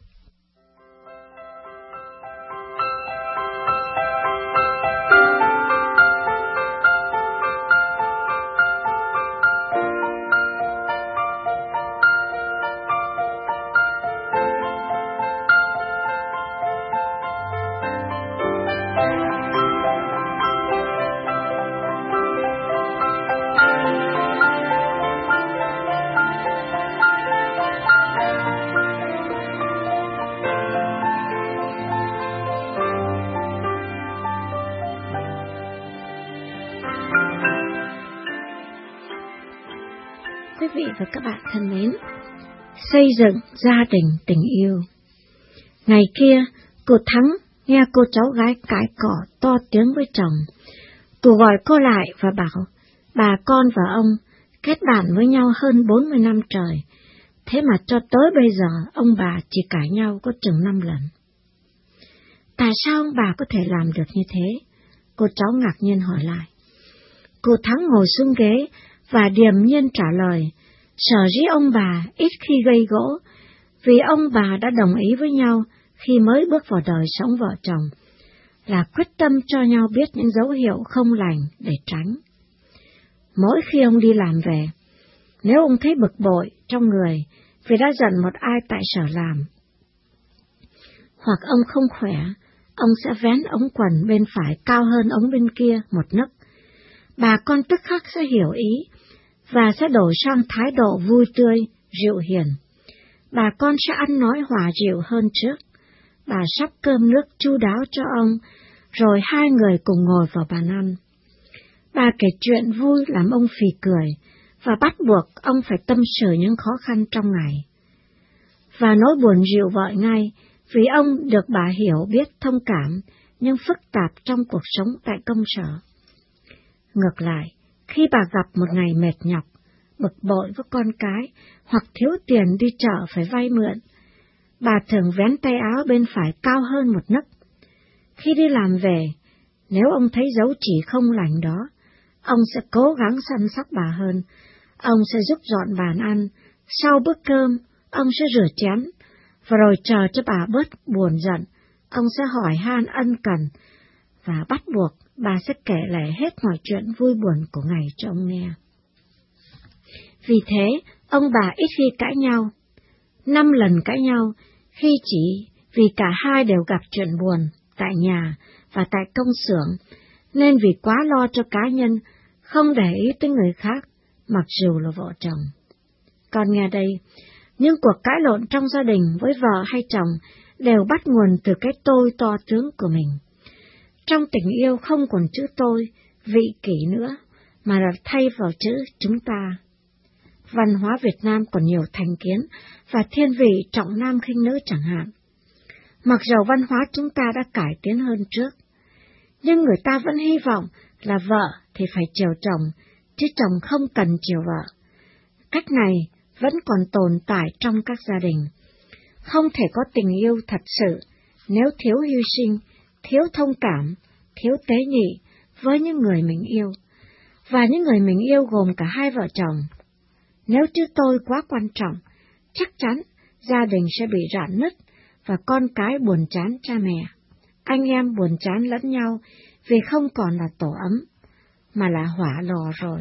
Quý vị và các bạn thân mến, xây dựng gia đình tình yêu. Ngày kia, cô Thắng nghe cô cháu gái cãi cọ to tiếng với chồng. Cô gọi cô lại và bảo, bà con và ông kết bạn với nhau hơn bốn mươi năm trời, thế mà cho tới bây giờ ông bà chỉ cãi nhau có chừng năm lần. Tại sao ông bà có thể làm được như thế? Cô cháu ngạc nhiên hỏi lại. Cô Thắng ngồi xuống ghế và điềm nhiên trả lời, sở dĩ ông bà ít khi gây gỗ, vì ông bà đã đồng ý với nhau khi mới bước vào đời sống vợ chồng, là quyết tâm cho nhau biết những dấu hiệu không lành để tránh. mỗi khi ông đi làm về. Nếu ông thấy bực bội trong người vì đã giận một ai tại sở làm, hoặc ông không khỏe, ông sẽ vén ống quần bên phải cao hơn ống bên kia một nấc. Bà con tức khắc sẽ hiểu ý và sẽ đổi sang thái độ vui tươi, dịu hiền. Bà con sẽ ăn nói hòa dịu hơn trước. Bà sắp cơm nước chu đáo cho ông, rồi hai người cùng ngồi vào bàn ăn. Bà kể chuyện vui làm ông phì cười, và bắt buộc ông phải tâm sự những khó khăn trong ngày. Và nỗi buồn dịu vợi ngay, vì ông được bà hiểu biết thông cảm, nhưng phức tạp trong cuộc sống tại công sở. Ngược lại, khi bà gặp một ngày mệt nhọc, bực bội với con cái, hoặc thiếu tiền đi chợ phải vay mượn, bà thường vén tay áo bên phải cao hơn một nấc. Khi đi làm về, nếu ông thấy dấu chỉ không lành đó, ông sẽ cố gắng săn sóc bà hơn. Ông sẽ giúp dọn bàn ăn, sau bữa cơm, ông sẽ rửa chén, và rồi chờ cho bà bớt buồn giận, ông sẽ hỏi han ân cần, và bắt buộc bà sẽ kể lại hết mọi chuyện vui buồn của ngày cho ông nghe. Vì thế, ông bà ít khi cãi nhau. Năm lần cãi nhau, khi chỉ vì cả hai đều gặp chuyện buồn tại nhà và tại công xưởng, nên vì quá lo cho cá nhân, không để ý tới người khác, mặc dù là vợ chồng. Còn nghe đây, những cuộc cãi lộn trong gia đình với vợ hay chồng đều bắt nguồn từ cái tôi to tướng của mình. Trong tình yêu không còn chữ tôi, vị kỷ nữa, mà là thay vào chữ chúng ta. Văn hóa Việt Nam còn nhiều thành kiến và thiên vị trọng nam khinh nữ chẳng hạn. Mặc dầu văn hóa chúng ta đã cải tiến hơn trước, nhưng người ta vẫn hy vọng là vợ thì phải chiều chồng, chứ chồng không cần chiều vợ. Cách này vẫn còn tồn tại trong các gia đình. Không thể có tình yêu thật sự nếu thiếu hy sinh, thiếu thông cảm, thiếu tế nhị với những người mình yêu. Và những người mình yêu gồm cả hai vợ chồng. Nếu chữ tôi quá quan trọng, chắc chắn gia đình sẽ bị rạn nứt và con cái buồn chán cha mẹ. Anh em buồn chán lẫn nhau vì không còn là tổ ấm, mà là hỏa lò rồi.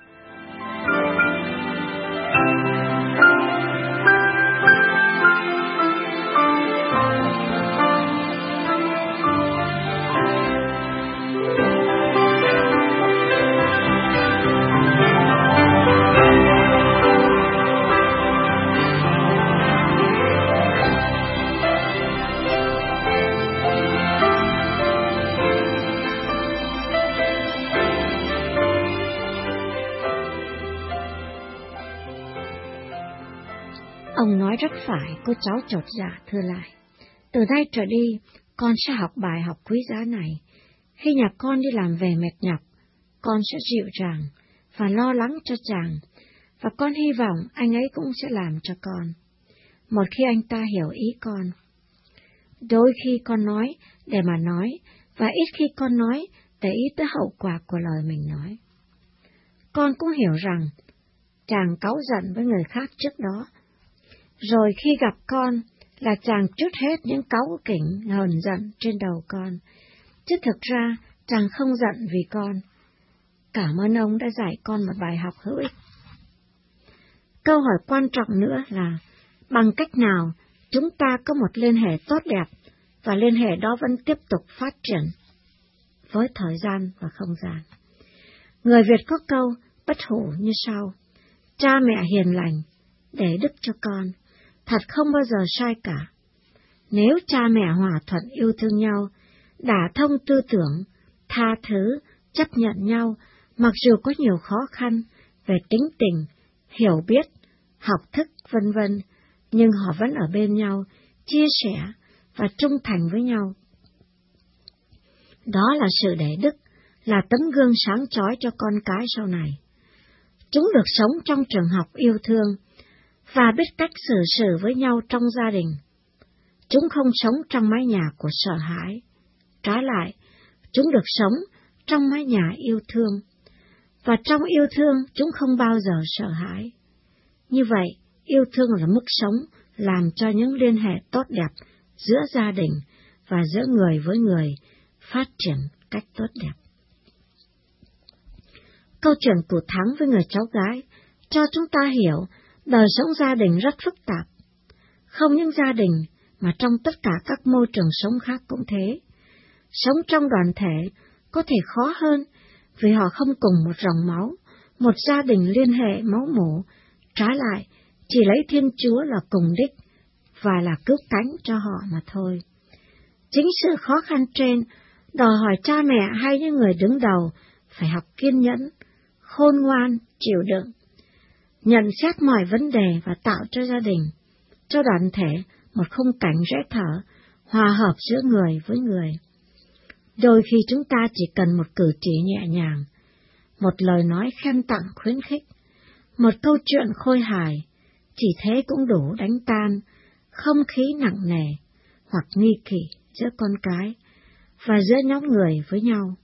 Ông nói rất phải, cô cháu chột dạ thưa lại. Từ nay trở đi, con sẽ học bài học quý giá này. Khi nhà con đi làm về mệt nhọc, con sẽ dịu dàng và lo lắng cho chàng, và con hy vọng anh ấy cũng sẽ làm cho con, một khi anh ta hiểu ý con. Đôi khi con nói để mà nói, và ít khi con nói để ý tới hậu quả của lời mình nói. Con cũng hiểu rằng chàng cáu giận với người khác trước đó, rồi khi gặp con là chàng trút hết những cáu kỉnh hờn giận trên đầu con, chứ thực ra chàng không giận vì con. Cảm ơn ông đã dạy con một bài học hữu ích. Câu hỏi quan trọng nữa là bằng cách nào chúng ta có một liên hệ tốt đẹp và liên hệ đó vẫn tiếp tục phát triển với thời gian và không gian. Người Việt có câu bất hủ như sau: cha mẹ hiền lành để đức cho con, thật không bao giờ sai cả. Nếu cha mẹ hòa thuận yêu thương nhau, đả thông tư tưởng, tha thứ, chấp nhận nhau, mặc dù có nhiều khó khăn về tính tình, hiểu biết, học thức, vân vân, nhưng họ vẫn ở bên nhau, chia sẻ và trung thành với nhau. Đó là sự để đức, là tấm gương sáng chói cho con cái sau này. Chúng được sống trong trường học yêu thương và biết cách xử sự với nhau trong gia đình. Chúng không sống trong mái nhà của sợ hãi. Trái lại, chúng được sống trong mái nhà yêu thương. Và trong yêu thương, chúng không bao giờ sợ hãi. Như vậy, yêu thương là mức sống làm cho những liên hệ tốt đẹp giữa gia đình và giữa người với người phát triển cách tốt đẹp. Câu chuyện của Thắng với người cháu gái cho chúng ta hiểu đời sống gia đình rất phức tạp. Không những gia đình, mà trong tất cả các môi trường sống khác cũng thế. Sống trong đoàn thể có thể khó hơn vì họ không cùng một dòng máu, một gia đình liên hệ máu mủ, trái lại chỉ lấy Thiên Chúa là cùng đích và là cứu cánh cho họ mà thôi. Chính sự khó khăn trên đòi hỏi cha mẹ hay những người đứng đầu phải học kiên nhẫn, khôn ngoan, chịu đựng, nhận xét mọi vấn đề và tạo cho gia đình, cho đoàn thể một khung cảnh dễ thở, hòa hợp giữa người với người. Đôi khi chúng ta chỉ cần một cử chỉ nhẹ nhàng, một lời nói khen tặng khuyến khích, một câu chuyện khôi hài, chỉ thế cũng đủ đánh tan không khí nặng nề hoặc nghi kỵ giữa con cái và giữa nhóm người với nhau.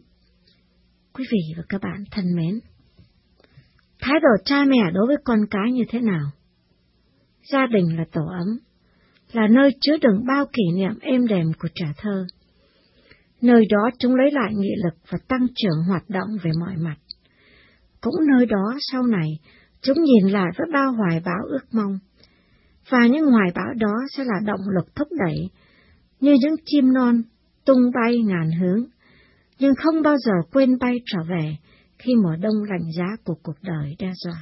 Quý vị và các bạn thân mến, thái độ cha mẹ đối với con cái như thế nào? Gia đình là tổ ấm, là nơi chứa đựng bao kỷ niệm êm đềm của trẻ thơ. Nơi đó chúng lấy lại nghị lực và tăng trưởng hoạt động về mọi mặt. Cũng nơi đó sau này chúng nhìn lại với bao hoài bão ước mong, và những hoài bão đó sẽ là động lực thúc đẩy, như những chim non tung bay ngàn hướng, nhưng không bao giờ quên bay trở về khi mùa đông lạnh giá của cuộc đời đe dọa.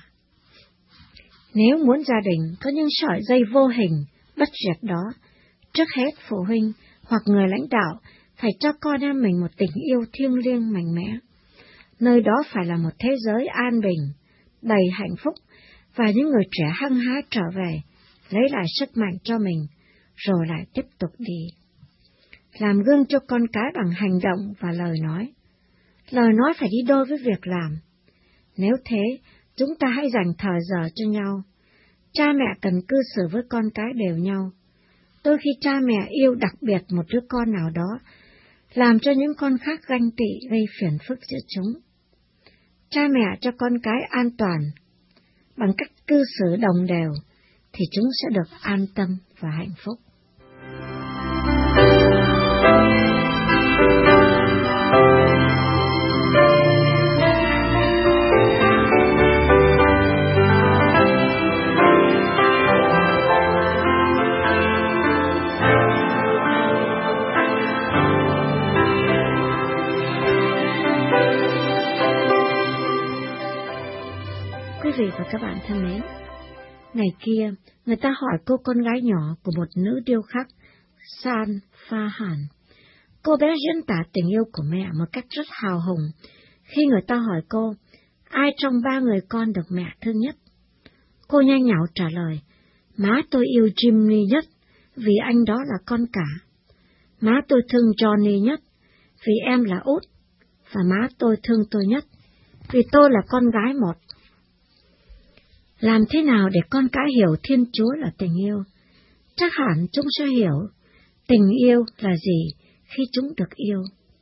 Nếu muốn gia đình có những sợi dây vô hình, bất diệt đó, trước hết phụ huynh hoặc người lãnh đạo phải cho con em mình một tình yêu thiêng liêng mạnh mẽ. Nơi đó phải là một thế giới an bình, đầy hạnh phúc, và những người trẻ hăng hái trở về, lấy lại sức mạnh cho mình, rồi lại tiếp tục đi. Làm gương cho con cái bằng hành động và lời nói. Lời nói phải đi đôi với việc làm. Nếu thế, chúng ta hãy dành thời giờ cho nhau. Cha mẹ cần cư xử với con cái đều nhau. Đôi khi cha mẹ yêu đặc biệt một đứa con nào đó, làm cho những con khác ganh tị gây phiền phức giữa chúng. Cha mẹ cho con cái an toàn bằng cách cư xử đồng đều, thì chúng sẽ được an tâm và hạnh phúc. Quý vị và các bạn thân mến, ngày kia, người ta hỏi cô con gái nhỏ của một nữ điêu khắc, San Pha Hàn. Cô bé diễn tả tình yêu của mẹ một cách rất hào hùng khi người ta hỏi cô, ai trong ba người con được mẹ thương nhất? Cô nhanh nhảu trả lời, má tôi yêu Jimmy nhất vì anh đó là con cả. Má tôi thương Johnny nhất vì em là út. Và má tôi thương tôi nhất vì tôi là con gái một. Làm thế nào để con cái hiểu Thiên Chúa là tình yêu? Chắc hẳn chúng sẽ hiểu tình yêu là gì khi chúng được yêu.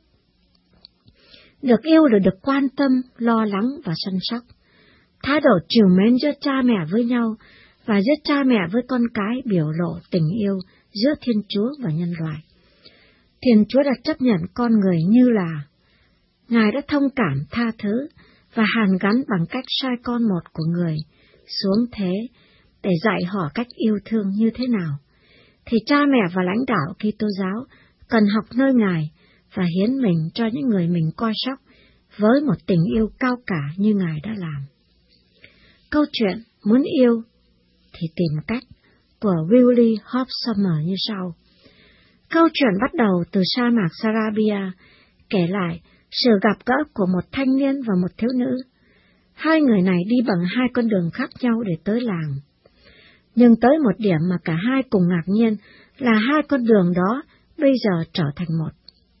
Được yêu là được quan tâm, lo lắng và săn sóc. Thái độ trìu mến giữa cha mẹ với nhau và giữa cha mẹ với con cái biểu lộ tình yêu giữa Thiên Chúa và nhân loại. Thiên Chúa đã chấp nhận con người như là. Ngài đã thông cảm tha thứ và hàn gắn bằng cách sai con một của người xuống thế để dạy họ cách yêu thương như thế nào, thì cha mẹ và lãnh đạo Kitô giáo cần học nơi Ngài và hiến mình cho những người mình coi sóc với một tình yêu cao cả như Ngài đã làm. Câu chuyện Muốn yêu thì tìm cách của Willie Hobsbawm như sau. Câu chuyện bắt đầu từ sa mạc Sarabia, kể lại sự gặp gỡ của một thanh niên và một thiếu nữ. Hai người này đi bằng hai con đường khác nhau để tới làng. Nhưng tới một điểm mà cả hai cùng ngạc nhiên là hai con đường đó bây giờ trở thành một.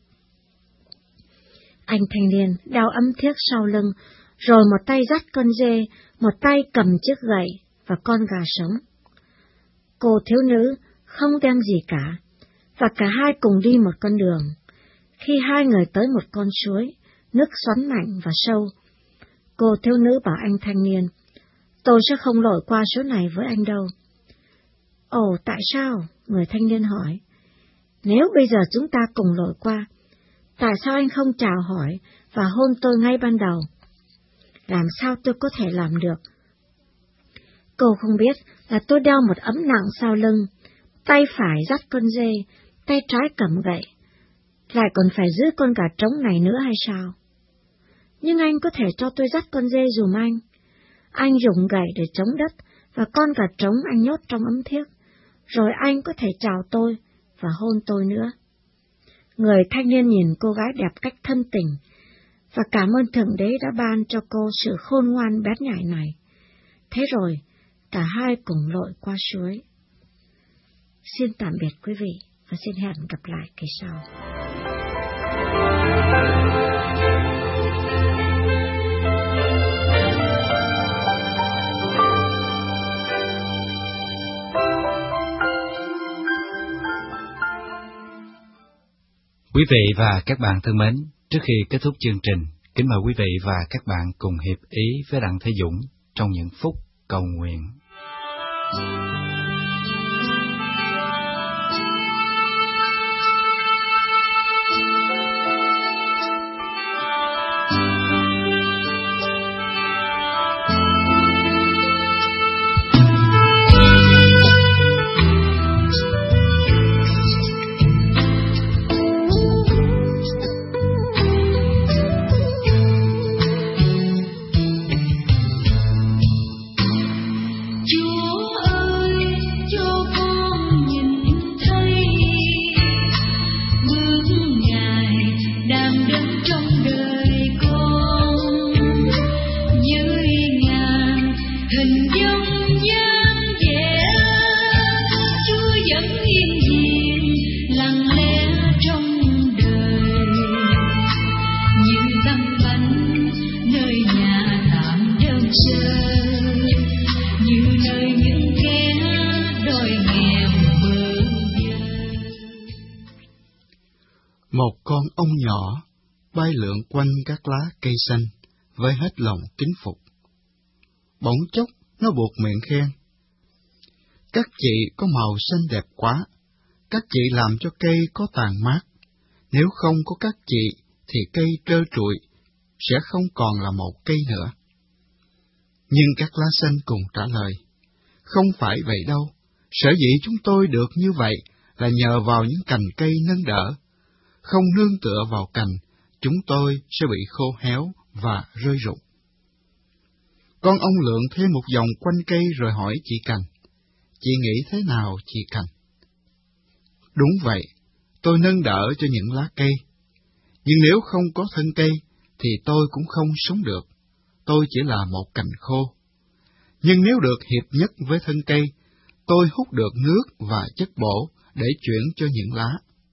Anh thanh niên đeo ấm thiếc sau lưng, rồi một tay dắt con dê, một tay cầm chiếc gậy và con gà sống. Cô thiếu nữ không đem gì cả, và cả hai cùng đi một con đường. Khi hai người tới một con suối, nước xoắn mạnh và sâu, cô thiếu nữ bảo anh thanh niên, tôi sẽ không lội qua suối này với anh đâu. Ồ, tại sao? Người thanh niên hỏi. Nếu bây giờ chúng ta cùng lội qua, tại sao anh không chào hỏi và hôn tôi ngay ban đầu? làm sao tôi có thể làm được? Cô không biết là tôi đeo một ấm nặng sau lưng, tay phải dắt con dê, tay trái cầm gậy, lại còn phải giữ con gà trống này nữa hay sao? Nhưng anh có thể cho tôi dắt con dê dùm anh. Anh dùng gậy để chống đất, và con gà trống anh nhốt trong ấm thiếc, rồi anh có thể chào tôi và hôn tôi nữa. Người thanh niên nhìn cô gái đẹp cách thân tình, và cảm ơn Thượng Đế đã ban cho cô sự khôn ngoan bén nhạy này. Thế rồi, cả hai cùng lội qua suối. Xin tạm biệt quý vị, và xin hẹn gặp lại kỳ sau. Quý vị và các bạn thân mến, trước khi kết thúc chương trình, kính mời quý vị và các bạn cùng hiệp ý với Đặng Thế Dũng trong những phút cầu nguyện. Một con ong nhỏ bay lượn quanh các lá cây xanh với hết lòng kính phục. Bỗng chốc nó buột miệng khen: "Các chị có màu xanh đẹp quá, các chị làm cho cây có tàn mát. Nếu không có các chị thì cây trơ trụi, sẽ không còn là một cây nữa." Nhưng các lá xanh cùng trả lời: "Không phải vậy đâu, sở dĩ chúng tôi được như vậy là nhờ vào những cành cây nâng đỡ. Không nương tựa vào cành, chúng tôi sẽ bị khô héo và rơi rụng." Con ong lượn thêm một vòng quanh cây rồi hỏi chị cành: "Chị nghĩ thế nào chị cành?" "Đúng vậy, tôi nâng đỡ cho những lá cây. Nhưng nếu không có thân cây, thì tôi cũng không sống được. Tôi chỉ là một cành khô. Nhưng nếu được hiệp nhất với thân cây, tôi hút được nước và chất bổ để chuyển cho những lá."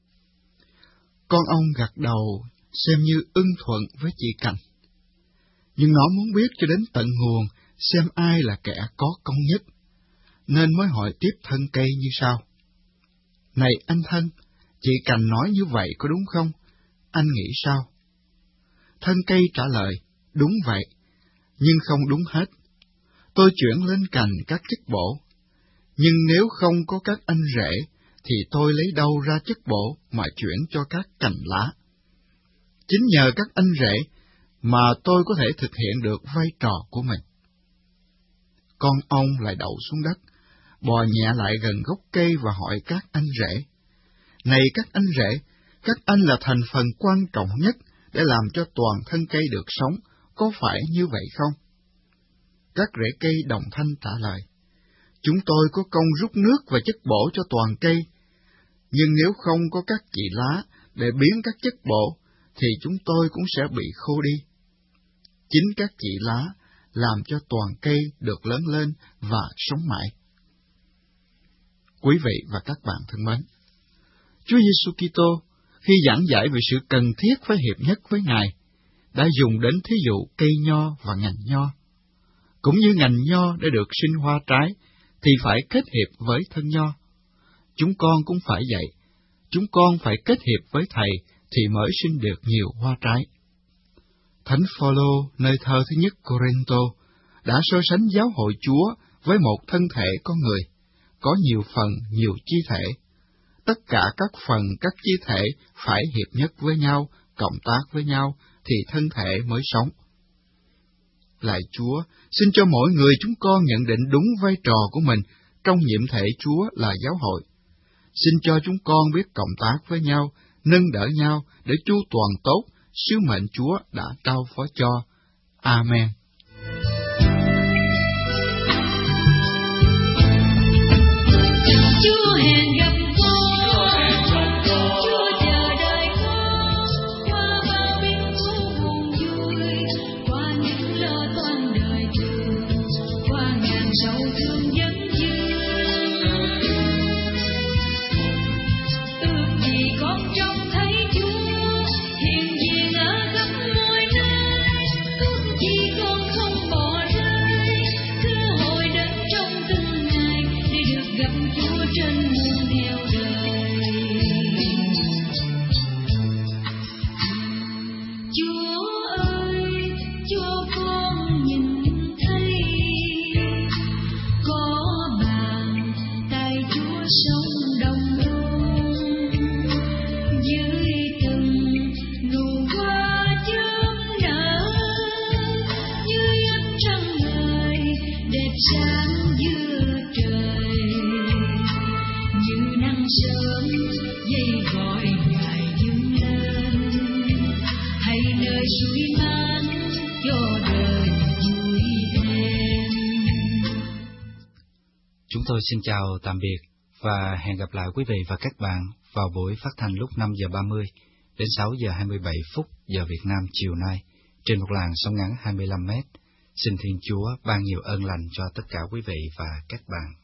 Con ong gật đầu xem như ưng thuận với chị cành. Nhưng nó muốn biết cho đến tận nguồn xem ai là kẻ có công nhất, nên mới hỏi tiếp thân cây như sau: "Này anh thân, chị cành nói như vậy có đúng không? Anh nghĩ sao?" Thân cây trả lời: "Đúng vậy, nhưng không đúng hết. Tôi chuyển lên cành các chất bổ, nhưng nếu không có các anh rễ, thì tôi lấy đâu ra chất bổ mà chuyển cho các cành lá? Chính nhờ các anh rễ mà tôi có thể thực hiện được vai trò của mình." Con ong lại đậu xuống đất, bò nhẹ lại gần gốc cây và hỏi các anh rễ: "Này các anh rễ, các anh là thành phần quan trọng nhất để làm cho toàn thân cây được sống, có phải như vậy không?" Các rễ cây đồng thanh trả lời: "Chúng tôi có công rút nước và chất bổ cho toàn cây, nhưng nếu không có các chị lá để biến các chất bổ, thì chúng tôi cũng sẽ bị khô đi. Chính các chị lá làm cho toàn cây được lớn lên và sống mãi." Quý vị và các bạn thân mến, Chúa Giêsu Kitô khi giảng giải về sự cần thiết phải hiệp nhất với Ngài, đã dùng đến thí dụ cây nho và ngành nho. Cũng như ngành nho để được sinh hoa trái, thì phải kết hiệp với thân nho. Chúng con cũng phải vậy, chúng con phải kết hiệp với Thầy thì mới sinh được nhiều hoa trái. Thánh Phaolô nơi thơ thứ nhất Cô-rinh-tô đã so sánh giáo hội Chúa với một thân thể con người, có nhiều phần, nhiều chi thể. Tất cả các phần, các chi thể phải hiệp nhất với nhau, cộng tác với nhau, thì thân thể mới sống. Lạy Chúa, xin cho mỗi người chúng con nhận định đúng vai trò của mình trong nhiệm thể Chúa là giáo hội. Xin cho chúng con biết cộng tác với nhau, nâng đỡ nhau để chu toàn tốt sứ mệnh Chúa đã trao phó cho. Amen. Chúa hẹn gặp con, Chúa chờ đợi con, qua bao biến cố buồn vui, qua những lo toan đời thường, qua ngàn sầu thương vấn vương. Ước gì con trông thấy Chúa hiện diện ở khắp mọi nơi, ước gì con không bỏ rơi cơ hội đến trong từng ngày để được gặp Chúa trên muôn nẻo đời. Chúa ơi, cho con nhìn thấy có bàn tay Chúa sống đông đúc dưới từng nụ hoa chớm nở, dưới ánh trăng ngời đẹp sáng giữa trời, như nắng sớm dây gọi Ngài dâng lên, hay nơi suối mát cho đời vui thêm. Chúng tôi xin chào tạm biệt và hẹn gặp lại quý vị và các bạn vào buổi phát thanh lúc năm giờ ba mươi đến sáu giờ hai mươi bảy phút giờ Việt Nam chiều nay trên một làn sóng ngắn hai mươi lăm mét. Xin Thiên Chúa ban nhiều ơn lành cho tất cả quý vị và các bạn.